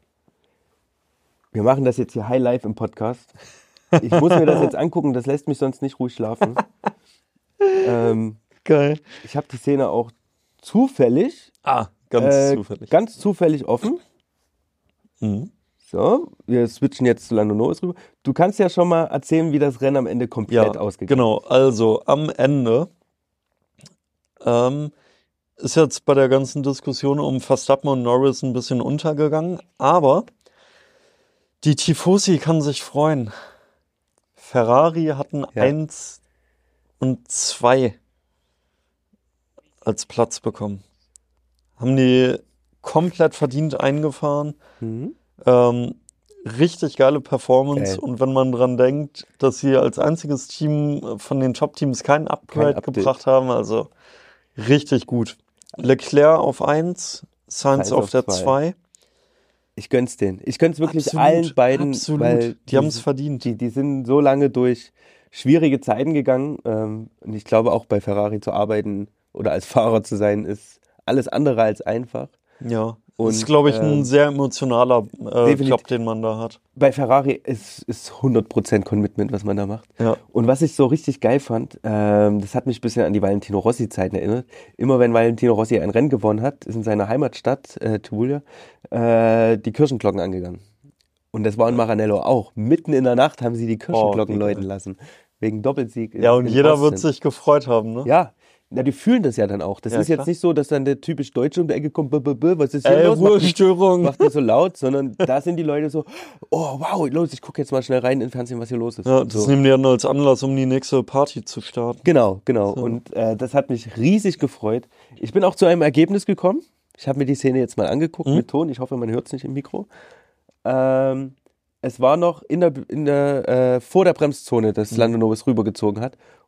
Wir machen das jetzt hier high live im Podcast. Ich muss mir das jetzt angucken, das lässt mich sonst nicht ruhig schlafen. ähm, Geil. Ich habe die Szene auch zufällig, ah, ganz äh, zufällig, ganz zufällig offen. Mhm. So, wir switchen jetzt zu Lando Norris rüber. Du kannst ja schon mal erzählen, wie das Rennen am Ende komplett ja, ausgegangen genau. ist. Genau, also am Ende ähm, ist jetzt bei der ganzen Diskussion um Verstappen und Norris ein bisschen untergegangen, aber die Tifosi kann sich freuen. Ferrari hatten Ja. eins und zwei als Platz bekommen. Haben die komplett verdient eingefahren. Mhm. Ähm, richtig geile Performance. Geil. Und wenn man dran denkt, dass sie als einziges Team von den Top-Teams kein Upgrade Kein Update. gebracht haben, also richtig gut. Leclerc auf eins, Sainz Sainz auf auf der zwei. zwei. Ich gönn's denen. Ich gönn's wirklich Absolut, allen beiden, absolut. weil Die haben's verdient. Die, die sind so lange durch schwierige Zeiten gegangen. Ähm, und ich glaube, auch bei Ferrari zu arbeiten oder als Fahrer zu sein, ist alles andere als einfach. Ja, Und, das ist, glaube ich, ein ähm, sehr emotionaler äh, definitiv. Job, den man da hat. Bei Ferrari ist, ist hundert Prozent Commitment, was man da macht. Ja. Und was ich so richtig geil fand, ähm, das hat mich ein bisschen an die Valentino Rossi-Zeiten erinnert. Immer wenn Valentino Rossi ein Rennen gewonnen hat, ist in seiner Heimatstadt, äh, Tubulia, äh, die Kirchenglocken angegangen. Und das war in Maranello auch. Mitten in der Nacht haben sie die Kirchenglocken Oh, wie läuten geil. lassen. Wegen Doppelsieg. in- Ja, und in jeder Austin. wird sich gefreut haben, ne? Ja, na, die fühlen das ja dann auch. Das Ja, ist jetzt klar. nicht so, dass dann der typisch Deutsche um die Ecke kommt, b -b -b, was ist hier Ey, los? Macht nicht, Ruhestörung. macht nicht so laut, sondern da sind die Leute so, oh wow, los, ich gucke jetzt mal schnell rein in den Fernsehen, was hier los ist. Ja, das so. nehmen die dann als Anlass, um die nächste Party zu starten. Genau, genau. So. Und äh, das hat mich riesig gefreut. Ich bin auch zu einem Ergebnis gekommen. Ich habe mir die Szene jetzt mal angeguckt Mhm. mit Ton. Ich hoffe, man hört es nicht im Mikro. Ähm, es war noch in der, in der, äh, vor der Bremszone, dass Mhm. Lando Norris rübergezogen hat.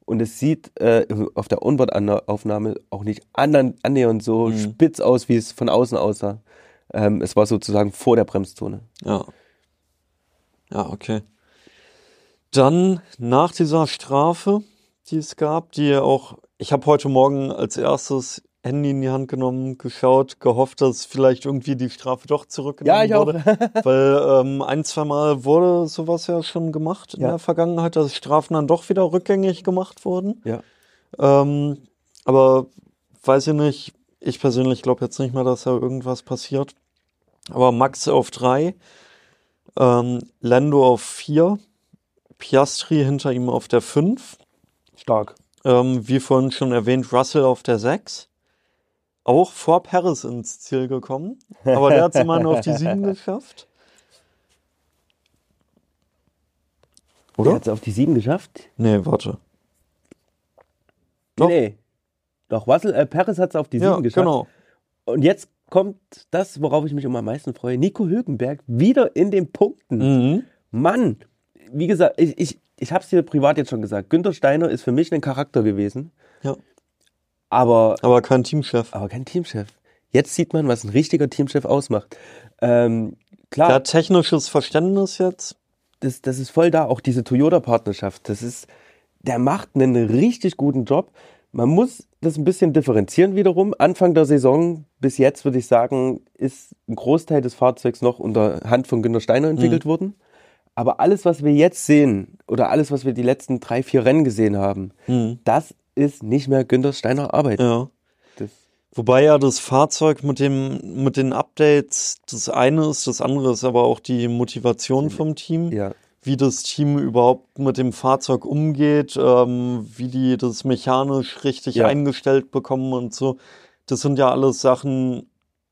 und es sieht äh, auf der Onboard-Aufnahme auch nicht annähernd, annähernd so Mhm. spitz aus, wie es von außen aussah. Ähm, es war sozusagen vor der Bremszone. Ja. Ja, okay. Dann nach dieser Strafe, die es gab, die auch, ich habe heute Morgen als erstes Handy in die Hand genommen, geschaut, gehofft, dass vielleicht irgendwie die Strafe doch zurückgenommen Ja, ich auch. wurde. Weil ähm, ein, zwei Mal wurde sowas ja schon gemacht in Ja. der Vergangenheit, dass Strafen dann doch wieder rückgängig gemacht wurden. Ja. Ähm, aber weiß ich nicht, ich persönlich glaube jetzt nicht mehr, dass da irgendwas passiert. Aber Max auf drei, ähm, Lando auf vier, Piastri hinter ihm auf der fünf. Stark. Ähm, wie vorhin schon erwähnt, Russell auf der sechs. Auch vor Perez ins Ziel gekommen. Aber der hat es immerhin auf die sieben geschafft. Oder? Der hat es auf die sieben geschafft? Nee, warte. Nee, Doch. nee. Doch, Russell, äh, Perez hat es auf die sieben Ja, geschafft. genau. Und jetzt kommt das, worauf ich mich immer am meisten freue. Nico Hülkenberg wieder in den Punkten. Mhm. Mann, wie gesagt, ich, ich, ich habe es dir privat jetzt schon gesagt. Günther Steiner ist für mich ein Charakter gewesen. Ja. Aber, Aber kein Teamchef. aber kein Teamchef. Jetzt sieht man, was ein richtiger Teamchef ausmacht. Ähm, klar, Der hat technisches Verständnis jetzt. das, das ist voll da. Auch diese Toyota-Partnerschaft. Das ist, der macht einen richtig guten Job. Man muss das ein bisschen differenzieren wiederum. Anfang der Saison bis jetzt, würde ich sagen, ist ein Großteil des Fahrzeugs noch unter Hand von Günther Steiner entwickelt Mhm. worden. Aber alles, was wir jetzt sehen, oder alles, was wir die letzten drei, vier Rennen gesehen haben, Mhm. das ist nicht mehr Günther Steiner Arbeit. Ja. Das, Wobei ja das Fahrzeug mit dem, mit den Updates das eine ist, das andere ist aber auch die Motivation vom Team. ja, Wie das Team überhaupt mit dem Fahrzeug umgeht, ähm, wie die das mechanisch richtig Ja. eingestellt bekommen und so. Das sind ja alles Sachen,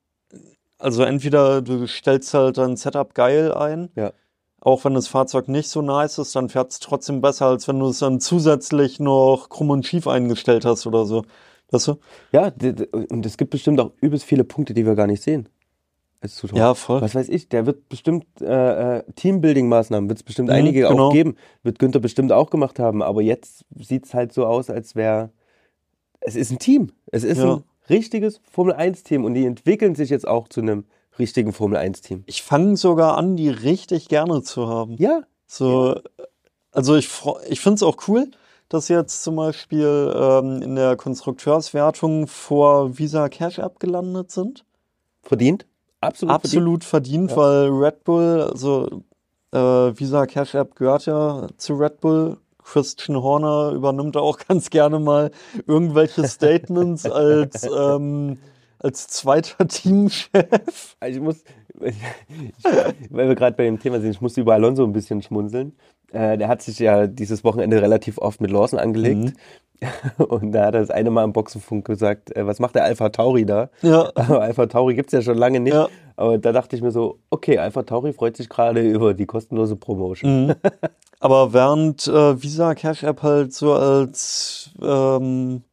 also entweder du stellst halt dein Setup geil ein, ja. auch wenn das Fahrzeug nicht so nice ist, dann fährt es trotzdem besser, als wenn du es dann zusätzlich noch krumm und schief eingestellt hast oder so. Weißt du? Ja, d- d- und es gibt bestimmt auch übelst viele Punkte, die wir gar nicht sehen. Als Zuschauer. Ja, voll. Was weiß ich, der wird bestimmt äh, äh, Teambuilding-Maßnahmen, wird es bestimmt Mhm, einige genau. auch geben. Wird Günther bestimmt auch gemacht haben. Aber jetzt sieht es halt so aus, als wäre, es ist ein Team. Es ist Ja. ein richtiges Formel eins Team. Und die entwickeln sich jetzt auch zu einem richtigen Formel eins Team. Ich fange sogar an, die richtig gerne zu haben. Ja, So, also ich, freu- ich finde es auch cool, dass sie jetzt zum Beispiel ähm, in der Konstrukteurswertung vor Visa Cash App gelandet sind. verdient. Absolut, Absolut verdient, Ja. weil Red Bull, also äh, Visa Cash App gehört ja zu Red Bull. Christian Horner übernimmt auch ganz gerne mal irgendwelche Statements als, ähm, als zweiter Teamchef. Also ich muss, ich, weil wir gerade bei dem Thema sind, ich musste über Alonso ein bisschen schmunzeln. Äh, der hat sich ja dieses Wochenende relativ oft mit Lawson angelegt. Und da hat er das eine Mal im Boxenfunk gesagt, äh, was macht der Alpha Tauri da? Ja. Aber Alpha Tauri gibt's ja schon lange nicht. Ja. Aber da dachte ich mir so, okay, Alpha Tauri freut sich gerade über die kostenlose Promotion. Mhm. Aber während äh, Visa Cash App halt so als ähm,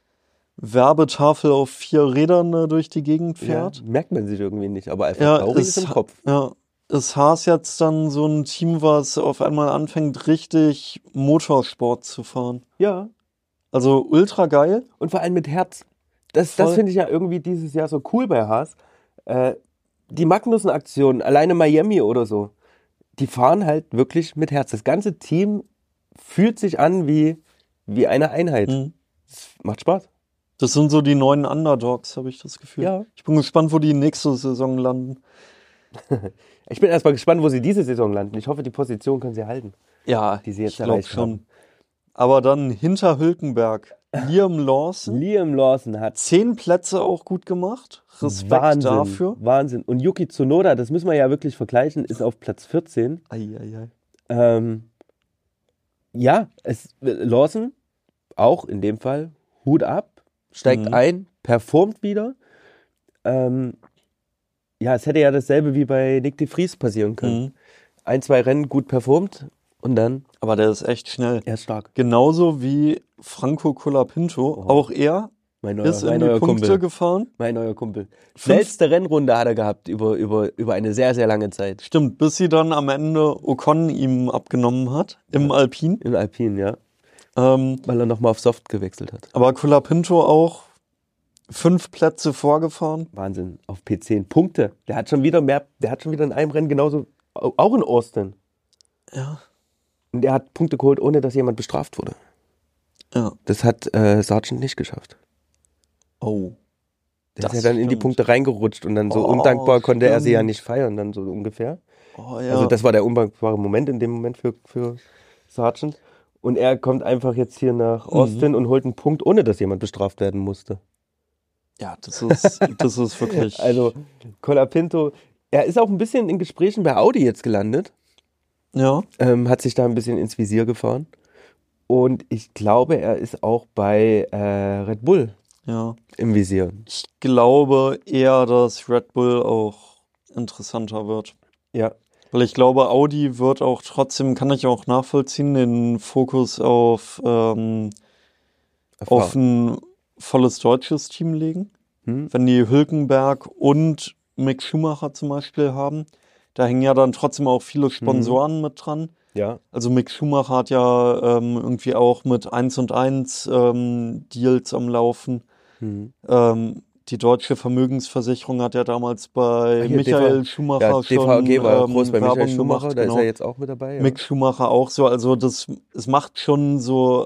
Werbetafel auf vier Rädern äh, durch die Gegend Ja, fährt, merkt man sich irgendwie nicht, aber Alpha ja, Tauri ist, ist im Kopf. ja, ist Haas jetzt dann so ein Team, was auf einmal anfängt, richtig Motorsport zu fahren. Ja. Also ultra geil. Und vor allem mit Herz. Das, das Voll. finde ich ja irgendwie dieses Jahr so cool bei Haas. Äh, die Magnussen-Aktion, alleine Miami oder so, die fahren halt wirklich mit Herz. Das ganze Team fühlt sich an wie, wie eine Einheit. Mhm. Das macht Spaß. Das sind so die neuen Underdogs, habe ich das Gefühl. Ja. Ich bin gespannt, wo die nächste Saison landen. Ich bin erstmal gespannt, wo sie diese Saison landen. Ich hoffe, die Position können sie halten, Ja, die sie jetzt ich glaube erreicht schon. haben. Aber dann hinter Hülkenberg, Liam Lawson. Liam Lawson hat Zehn Plätze auch gut gemacht. Respekt Wahnsinn, dafür. Wahnsinn. Und Yuki Tsunoda, das müssen wir ja wirklich vergleichen, ist auf Platz vierzehn. Eieiei. Ähm, ja, es, Lawson, auch in dem Fall, Hut ab, steigt Mhm. ein, performt wieder. Ähm, ja, es hätte ja dasselbe wie bei Nick de Vries passieren können. Mhm. Ein, zwei Rennen gut performt und dann, Aber der ist echt schnell. er ist stark. Genauso wie Franco Colapinto. Oh. Auch er Mein neuer, ist in mein die neuer Punkte Kumpel. gefahren. Mein neuer Kumpel. Fünf- Schnellste Rennrunde hat er gehabt über, über, über eine sehr, sehr lange Zeit. Stimmt, bis sie dann am Ende Ocon ihm abgenommen hat. Im Alpin. In Alpine, ja. Ähm, Weil er nochmal auf Soft gewechselt hat. aber Colapinto auch fünf Plätze vorgefahren. Wahnsinn, auf P zehn Punkte. Der hat schon wieder mehr, der hat schon wieder in einem Rennen genauso, auch in Austin. Ja. Und der hat Punkte geholt, ohne dass jemand bestraft wurde. Ja. Das hat äh, Sargent nicht geschafft. Oh. Der Das ist ja dann in die stimmt. Punkte reingerutscht und dann so Oh, undankbar konnte er sie ja stimmt. nicht feiern, dann so ungefähr. Oh, ja. Also das war der undankbare Moment in dem Moment für, für Sargent. Und er kommt einfach jetzt hier nach Austin Mhm. und holt einen Punkt, ohne dass jemand bestraft werden musste. Ja, das ist, das ist wirklich. Also Colapinto, er ist auch ein bisschen in Gesprächen bei Audi jetzt gelandet. Ja. Ähm, hat sich da ein bisschen ins Visier gefahren. Und ich glaube, er ist auch bei äh, Red Bull Ja. im Visier. Ich glaube eher, dass Red Bull auch interessanter wird. Ja. Weil ich glaube, Audi wird auch trotzdem, kann ich auch nachvollziehen, den Fokus auf, ähm, auf ein volles deutsches Team legen. Hm? Wenn die Hülkenberg und Mick Schumacher zum Beispiel haben, da hängen ja dann trotzdem auch viele Sponsoren mit dran. Ja. Also Mick Schumacher hat ja ähm, irgendwie auch mit eins und eins ähm, Deals am Laufen. Hm. Ähm, die deutsche Vermögensversicherung hat ja damals bei Ah, hier, Michael D V Schumacher Ja, D V schon G war ähm, groß bei Michael Werbung Schumacher, gemacht. da Genau. ist er jetzt auch mit dabei. Ja. Mick Schumacher auch so. Also das, es macht schon so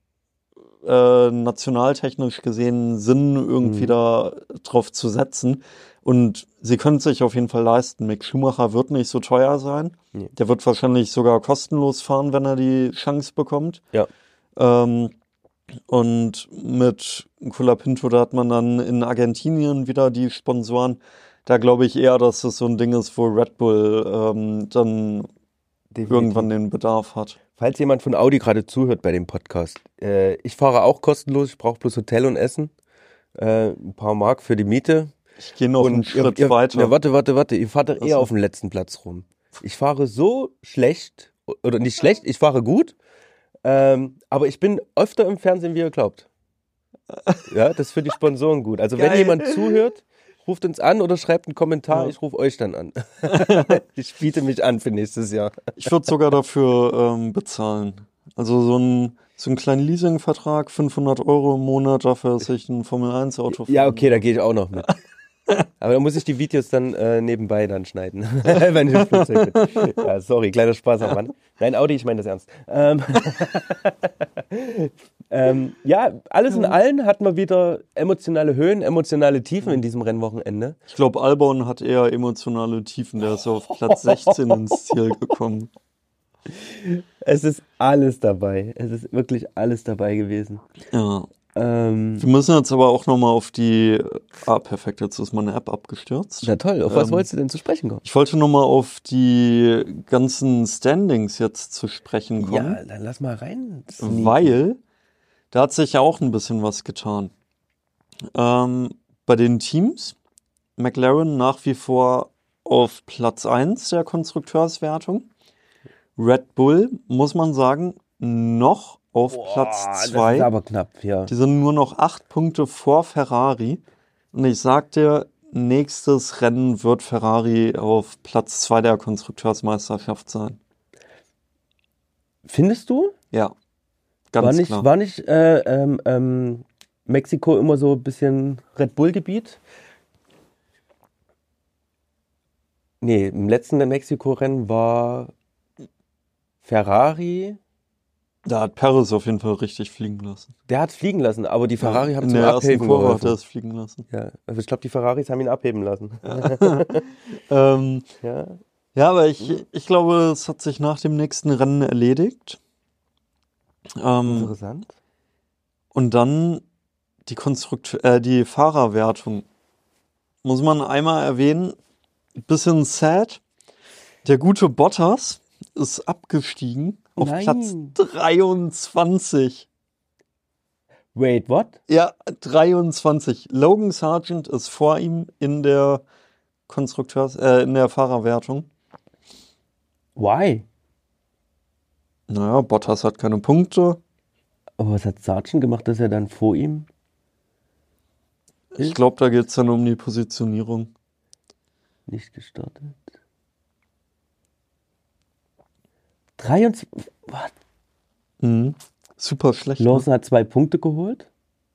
äh, nationaltechnisch gesehen Sinn, irgendwie Mhm. da drauf zu setzen. Und sie können es sich auf jeden Fall leisten. Mick Schumacher wird nicht so teuer sein. Nee. Der wird wahrscheinlich sogar kostenlos fahren, wenn er die Chance bekommt. Ja. Ähm, und mit Colapinto, da hat man dann in Argentinien wieder die Sponsoren. Da glaube ich eher, dass es so ein Ding ist, wo Red Bull ähm, dann Definitiv. irgendwann den Bedarf hat. Falls jemand von Audi gerade zuhört bei dem Podcast, äh, ich fahre auch kostenlos, ich brauche bloß Hotel und Essen, äh, ein paar Mark für die Miete. Ich gehe noch einen Und Schritt ihr, ihr, weiter. Ne, warte, warte, warte, ihr fahrt doch Was eher denn? auf dem letzten Platz rum. Ich fahre so schlecht, oder nicht schlecht, ich fahre gut, ähm, aber ich bin öfter im Fernsehen, wie ihr glaubt. Ja, das ist für die Sponsoren gut. Also wenn Geil. jemand zuhört, ruft uns an oder schreibt einen Kommentar, Ja. ich rufe euch dann an. Ich biete mich an für nächstes Jahr. Ich würde sogar dafür ähm, bezahlen. Also so ein, so einen kleinen Leasingvertrag, fünfhundert Euro im Monat, dafür, dass ich ein Formel eins Auto fahre. Ja, okay, da gehe ich auch noch mit. Aber da muss ich die Videos dann äh, nebenbei dann schneiden, wenn ich im Flugzeug bin. Ja, sorry, kleiner Spaß am Rand. Nein, Audi, ich meine das ernst. Ähm, ähm, ja, alles in allem hatten wir wieder emotionale Höhen, emotionale Tiefen in diesem Rennwochenende. Ich glaube, Albon hat eher emotionale Tiefen. Der ist auf Platz sechzehn ins Ziel gekommen. Es ist alles dabei. Es ist wirklich alles dabei gewesen. Ja. Ähm, Wir müssen jetzt aber auch nochmal auf die... Ah, perfekt, jetzt ist meine App abgestürzt. na toll, auf was Ähm, wolltest du denn zu sprechen kommen? Ich wollte nochmal auf die ganzen Standings jetzt zu sprechen kommen. Ja, dann lass mal rein. sneaken. Weil da hat sich ja auch ein bisschen was getan. Ähm, bei den Teams, McLaren nach wie vor auf Platz eins der Konstrukteurswertung. Red Bull, muss man sagen, noch auf Boah, Platz das zwei. ist aber knapp, ja. Die sind nur noch acht Punkte vor Ferrari. Und ich sag dir, nächstes Rennen wird Ferrari auf Platz zwei der Konstrukteursmeisterschaft sein. Findest du? Ja, ganz War nicht, klar. war nicht äh, ähm, ähm, Mexiko immer so ein bisschen Red Bull-Gebiet? Nee, im letzten Mexiko-Rennen war Ferrari, Da hat Perez auf jeden Fall richtig fliegen lassen. der hat fliegen lassen, aber die Ferrari Ja, haben in zum der ersten Abheben Kurve hat geholfen. er es fliegen lassen. Ja, also ich glaube, die Ferraris haben ihn abheben lassen. Ähm, Ja. ja, aber ich, ich glaube, es hat sich nach dem nächsten Rennen erledigt. Ähm, Interessant. und dann die Konstrukt äh, die Fahrerwertung. Muss man einmal erwähnen, bisschen sad. Der gute Bottas ist abgestiegen auf Nein. Platz dreiundzwanzig. Wait, what? Ja, dreiundzwanzig. Logan Sargent ist vor ihm in der Konstrukteurs, äh, in der Fahrerwertung. Why? Naja, Bottas hat keine Punkte. Aber was hat Sargent gemacht, dass er dann vor ihm? Ich glaube, da geht es dann um die Positionierung. Nicht gestartet. dreiundzwanzig. What? Mhm. Super schlecht. Lawson hat zwei Punkte geholt.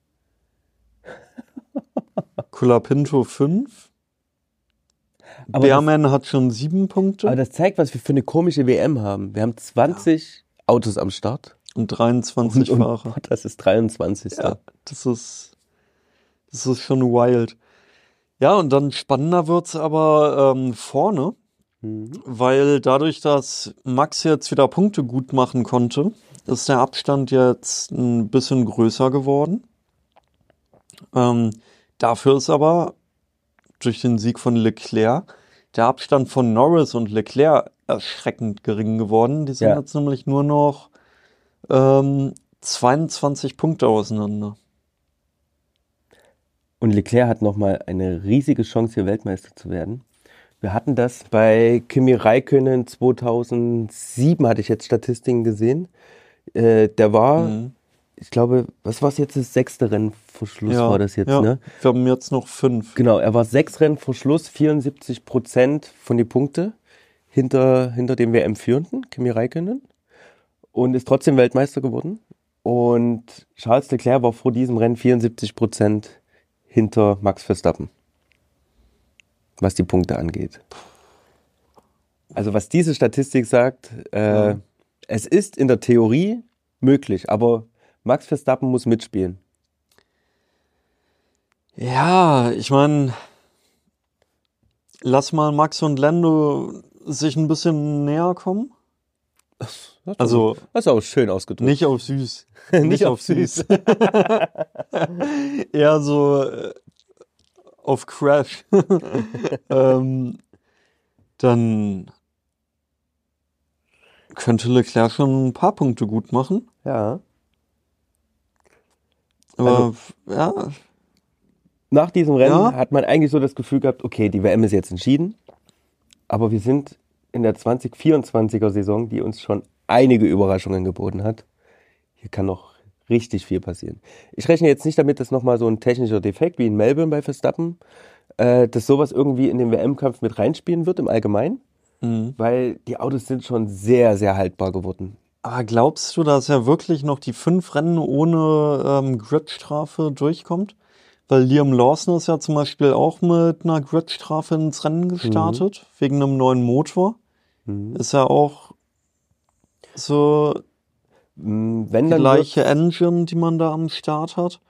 Colapinto fünf. Aber Bearman das, hat schon sieben Punkte. Aber das zeigt, was wir für eine komische W M haben. Wir haben zwanzig ja. Autos am Start. Und dreiundzwanzig und, Fahrer. Und das ist dreiundzwanzig. Ja, das ist, das ist schon wild. Ja, und dann spannender wird's aber ähm, vorne, mhm. weil dadurch, dass Max jetzt wieder Punkte gut machen konnte, ist der Abstand jetzt ein bisschen größer geworden. Ähm, dafür ist aber durch den Sieg von Leclerc der Abstand von Norris und Leclerc erschreckend gering geworden. Die sind ja. jetzt nämlich nur noch ähm, zweiundzwanzig Punkte auseinander. Und Leclerc hat nochmal eine riesige Chance, hier Weltmeister zu werden. Wir hatten das bei Kimi Räikkönen zweitausendsieben, hatte ich jetzt Statistiken gesehen. Äh, der war, mhm. ich glaube, was war es jetzt, das sechste Rennen vor Schluss ja, war das jetzt, ja. ne? Wir haben jetzt noch fünf. Genau, er war sechs Rennen vor Schluss, vierundsiebzig Prozent von den Punkten hinter, hinter dem W M-Führenden, Kimi Räikkönen. Und ist trotzdem Weltmeister geworden. Und Charles Leclerc war vor diesem Rennen vierundsiebzig Prozent hinter Max Verstappen, was die Punkte angeht. Also was diese Statistik sagt, äh, ja. es ist in der Theorie möglich, aber Max Verstappen muss mitspielen. Ja, ich meine, lass mal Max und Lando sich ein bisschen näher kommen. Das also, das ist auch schön ausgedrückt. Nicht auf süß. nicht, nicht auf süß. Eher so äh, auf Crash. ähm, dann könnte Leclerc schon ein paar Punkte gut machen. Ja. Aber, also, ja. Nach diesem Rennen ja. hat man eigentlich so das Gefühl gehabt, okay, die W M ist jetzt entschieden. Aber wir sind in der zwanzig vierundzwanziger Saison, die uns schon einige Überraschungen geboten hat. Hier kann noch richtig viel passieren. Ich rechne jetzt nicht damit, dass nochmal so ein technischer Defekt wie in Melbourne bei Verstappen, äh, dass sowas irgendwie in den W M-Kampf mit reinspielen wird im Allgemeinen, mhm. weil die Autos sind schon sehr, sehr haltbar geworden. Aber glaubst du, dass er wirklich noch die fünf Rennen ohne ähm, Gridstrafe durchkommt? Weil Liam Lawson ist ja zum Beispiel auch mit einer Gridstrafe ins Rennen gestartet, mhm. wegen einem neuen Motor. Mhm. Ist ja auch so Wenn die dann gleiche Engine, die man da am Start hat.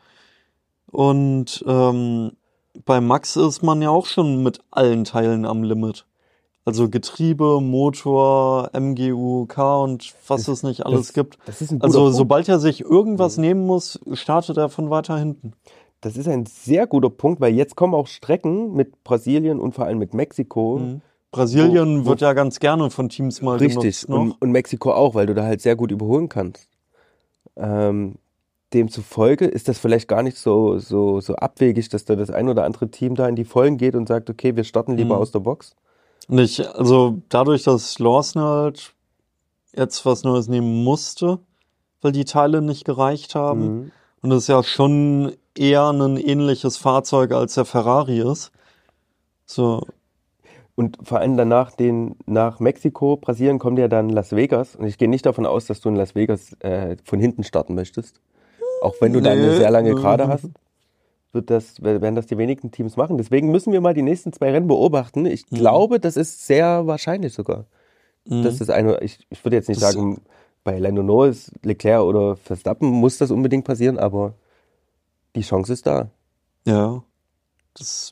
Und ähm, bei Max ist man ja auch schon mit allen Teilen am Limit. Also Getriebe, Motor, M G U K und was das, es nicht alles das, gibt. Das ist ein also Punkt. Sobald er sich irgendwas mhm. nehmen muss, startet er von weiter hinten. Das ist ein sehr guter Punkt, weil jetzt kommen auch Strecken mit Brasilien und vor allem mit Mexiko. Mhm. Brasilien wo, wo wird ja ganz gerne von Teams mal richtig, genutzt. Und, und Mexiko auch, weil du da halt sehr gut überholen kannst. Ähm, demzufolge ist das vielleicht gar nicht so, so, so abwegig, dass da das ein oder andere Team da in die Vollen geht und sagt, okay, wir starten lieber mhm. aus der Box. Nicht, also dadurch, dass Lawson halt jetzt was Neues nehmen musste, weil die Teile nicht gereicht haben. Mhm. Und das ist ja schon eher ein ähnliches Fahrzeug, als der Ferrari ist. So. Und vor allem danach, den, nach Mexiko, Brasilien kommt ja dann Las Vegas. Und ich gehe nicht davon aus, dass du in Las Vegas äh, von hinten starten möchtest. Auch wenn du nee. da eine sehr lange Gerade hast, wird das, werden das die wenigen Teams machen. Deswegen müssen wir mal die nächsten zwei Rennen beobachten. Ich mhm. glaube, das ist sehr wahrscheinlich sogar. Mhm. Das ist eine, ich, ich würde jetzt nicht das sagen, bei Lando Norris, Leclerc oder Verstappen muss das unbedingt passieren, aber die Chance ist da. Ja, das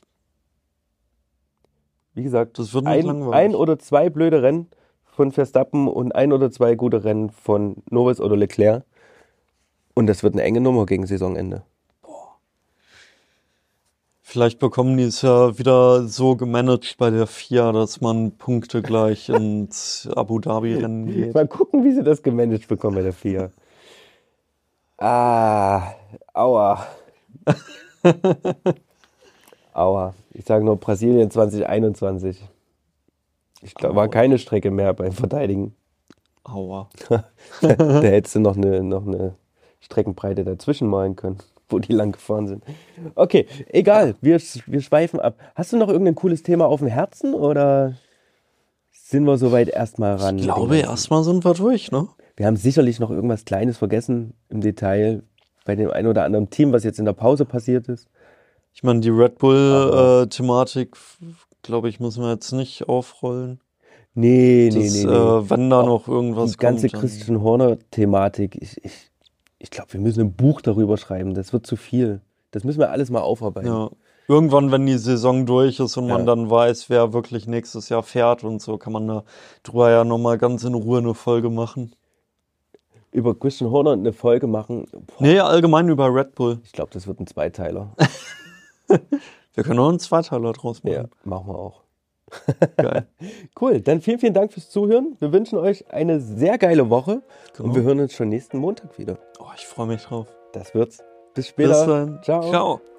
Wie gesagt, das wird nicht ein, langweilig. ein oder zwei blöde Rennen von Verstappen und ein oder zwei gute Rennen von Norris oder Leclerc. Und das wird eine enge Nummer gegen Saisonende. Boah. Vielleicht bekommen die es ja wieder so gemanagt bei der F I A, dass man Punkte gleich ins Abu Dhabi-Rennen geht. Mal gucken, wie sie das gemanagt bekommen bei der F I A. Ah, aua. Aua. Ich sage nur Brasilien zwanzig einundzwanzig. Ich glaube, war keine Strecke mehr beim Verteidigen. Aua. Da hättest du noch eine, noch eine Streckenbreite dazwischen malen können, wo die lang gefahren sind. Okay, egal, wir, wir schweifen ab. Hast du noch irgendein cooles Thema auf dem Herzen oder sind wir soweit erstmal ran? Ich glaube, erstmal sind wir durch, ne? Wir haben sicherlich noch irgendwas Kleines vergessen im Detail bei dem einen oder anderen Team, was jetzt in der Pause passiert ist. Ich meine, die Red Bull-Thematik, äh, glaube ich, müssen wir jetzt nicht aufrollen. Nee, nee, das, nee, nee. Äh, wenn da Auch noch irgendwas die ganze kommt, Christian Horner-Thematik, ich, ich, ich glaube, wir müssen ein Buch darüber schreiben. Das wird zu viel. Das müssen wir alles mal aufarbeiten. Ja. Irgendwann, wenn die Saison durch ist und Ja. man dann weiß, wer wirklich nächstes Jahr fährt und so, kann man da drüber ja nochmal ganz in Ruhe eine Folge machen. Über Christian Horner eine Folge machen, boah, Nee, allgemein über Red Bull. ich glaube, das wird ein Zweiteiler. Wir können auch einen Zweiteiler draus machen. Ja, machen wir auch. Geil. Cool, dann vielen, vielen Dank fürs Zuhören. Wir wünschen euch eine sehr geile Woche Genau. und wir hören uns schon nächsten Montag wieder. Oh, ich freue mich drauf. Das wird's. Bis später. Bis dann. Ciao. Ciao.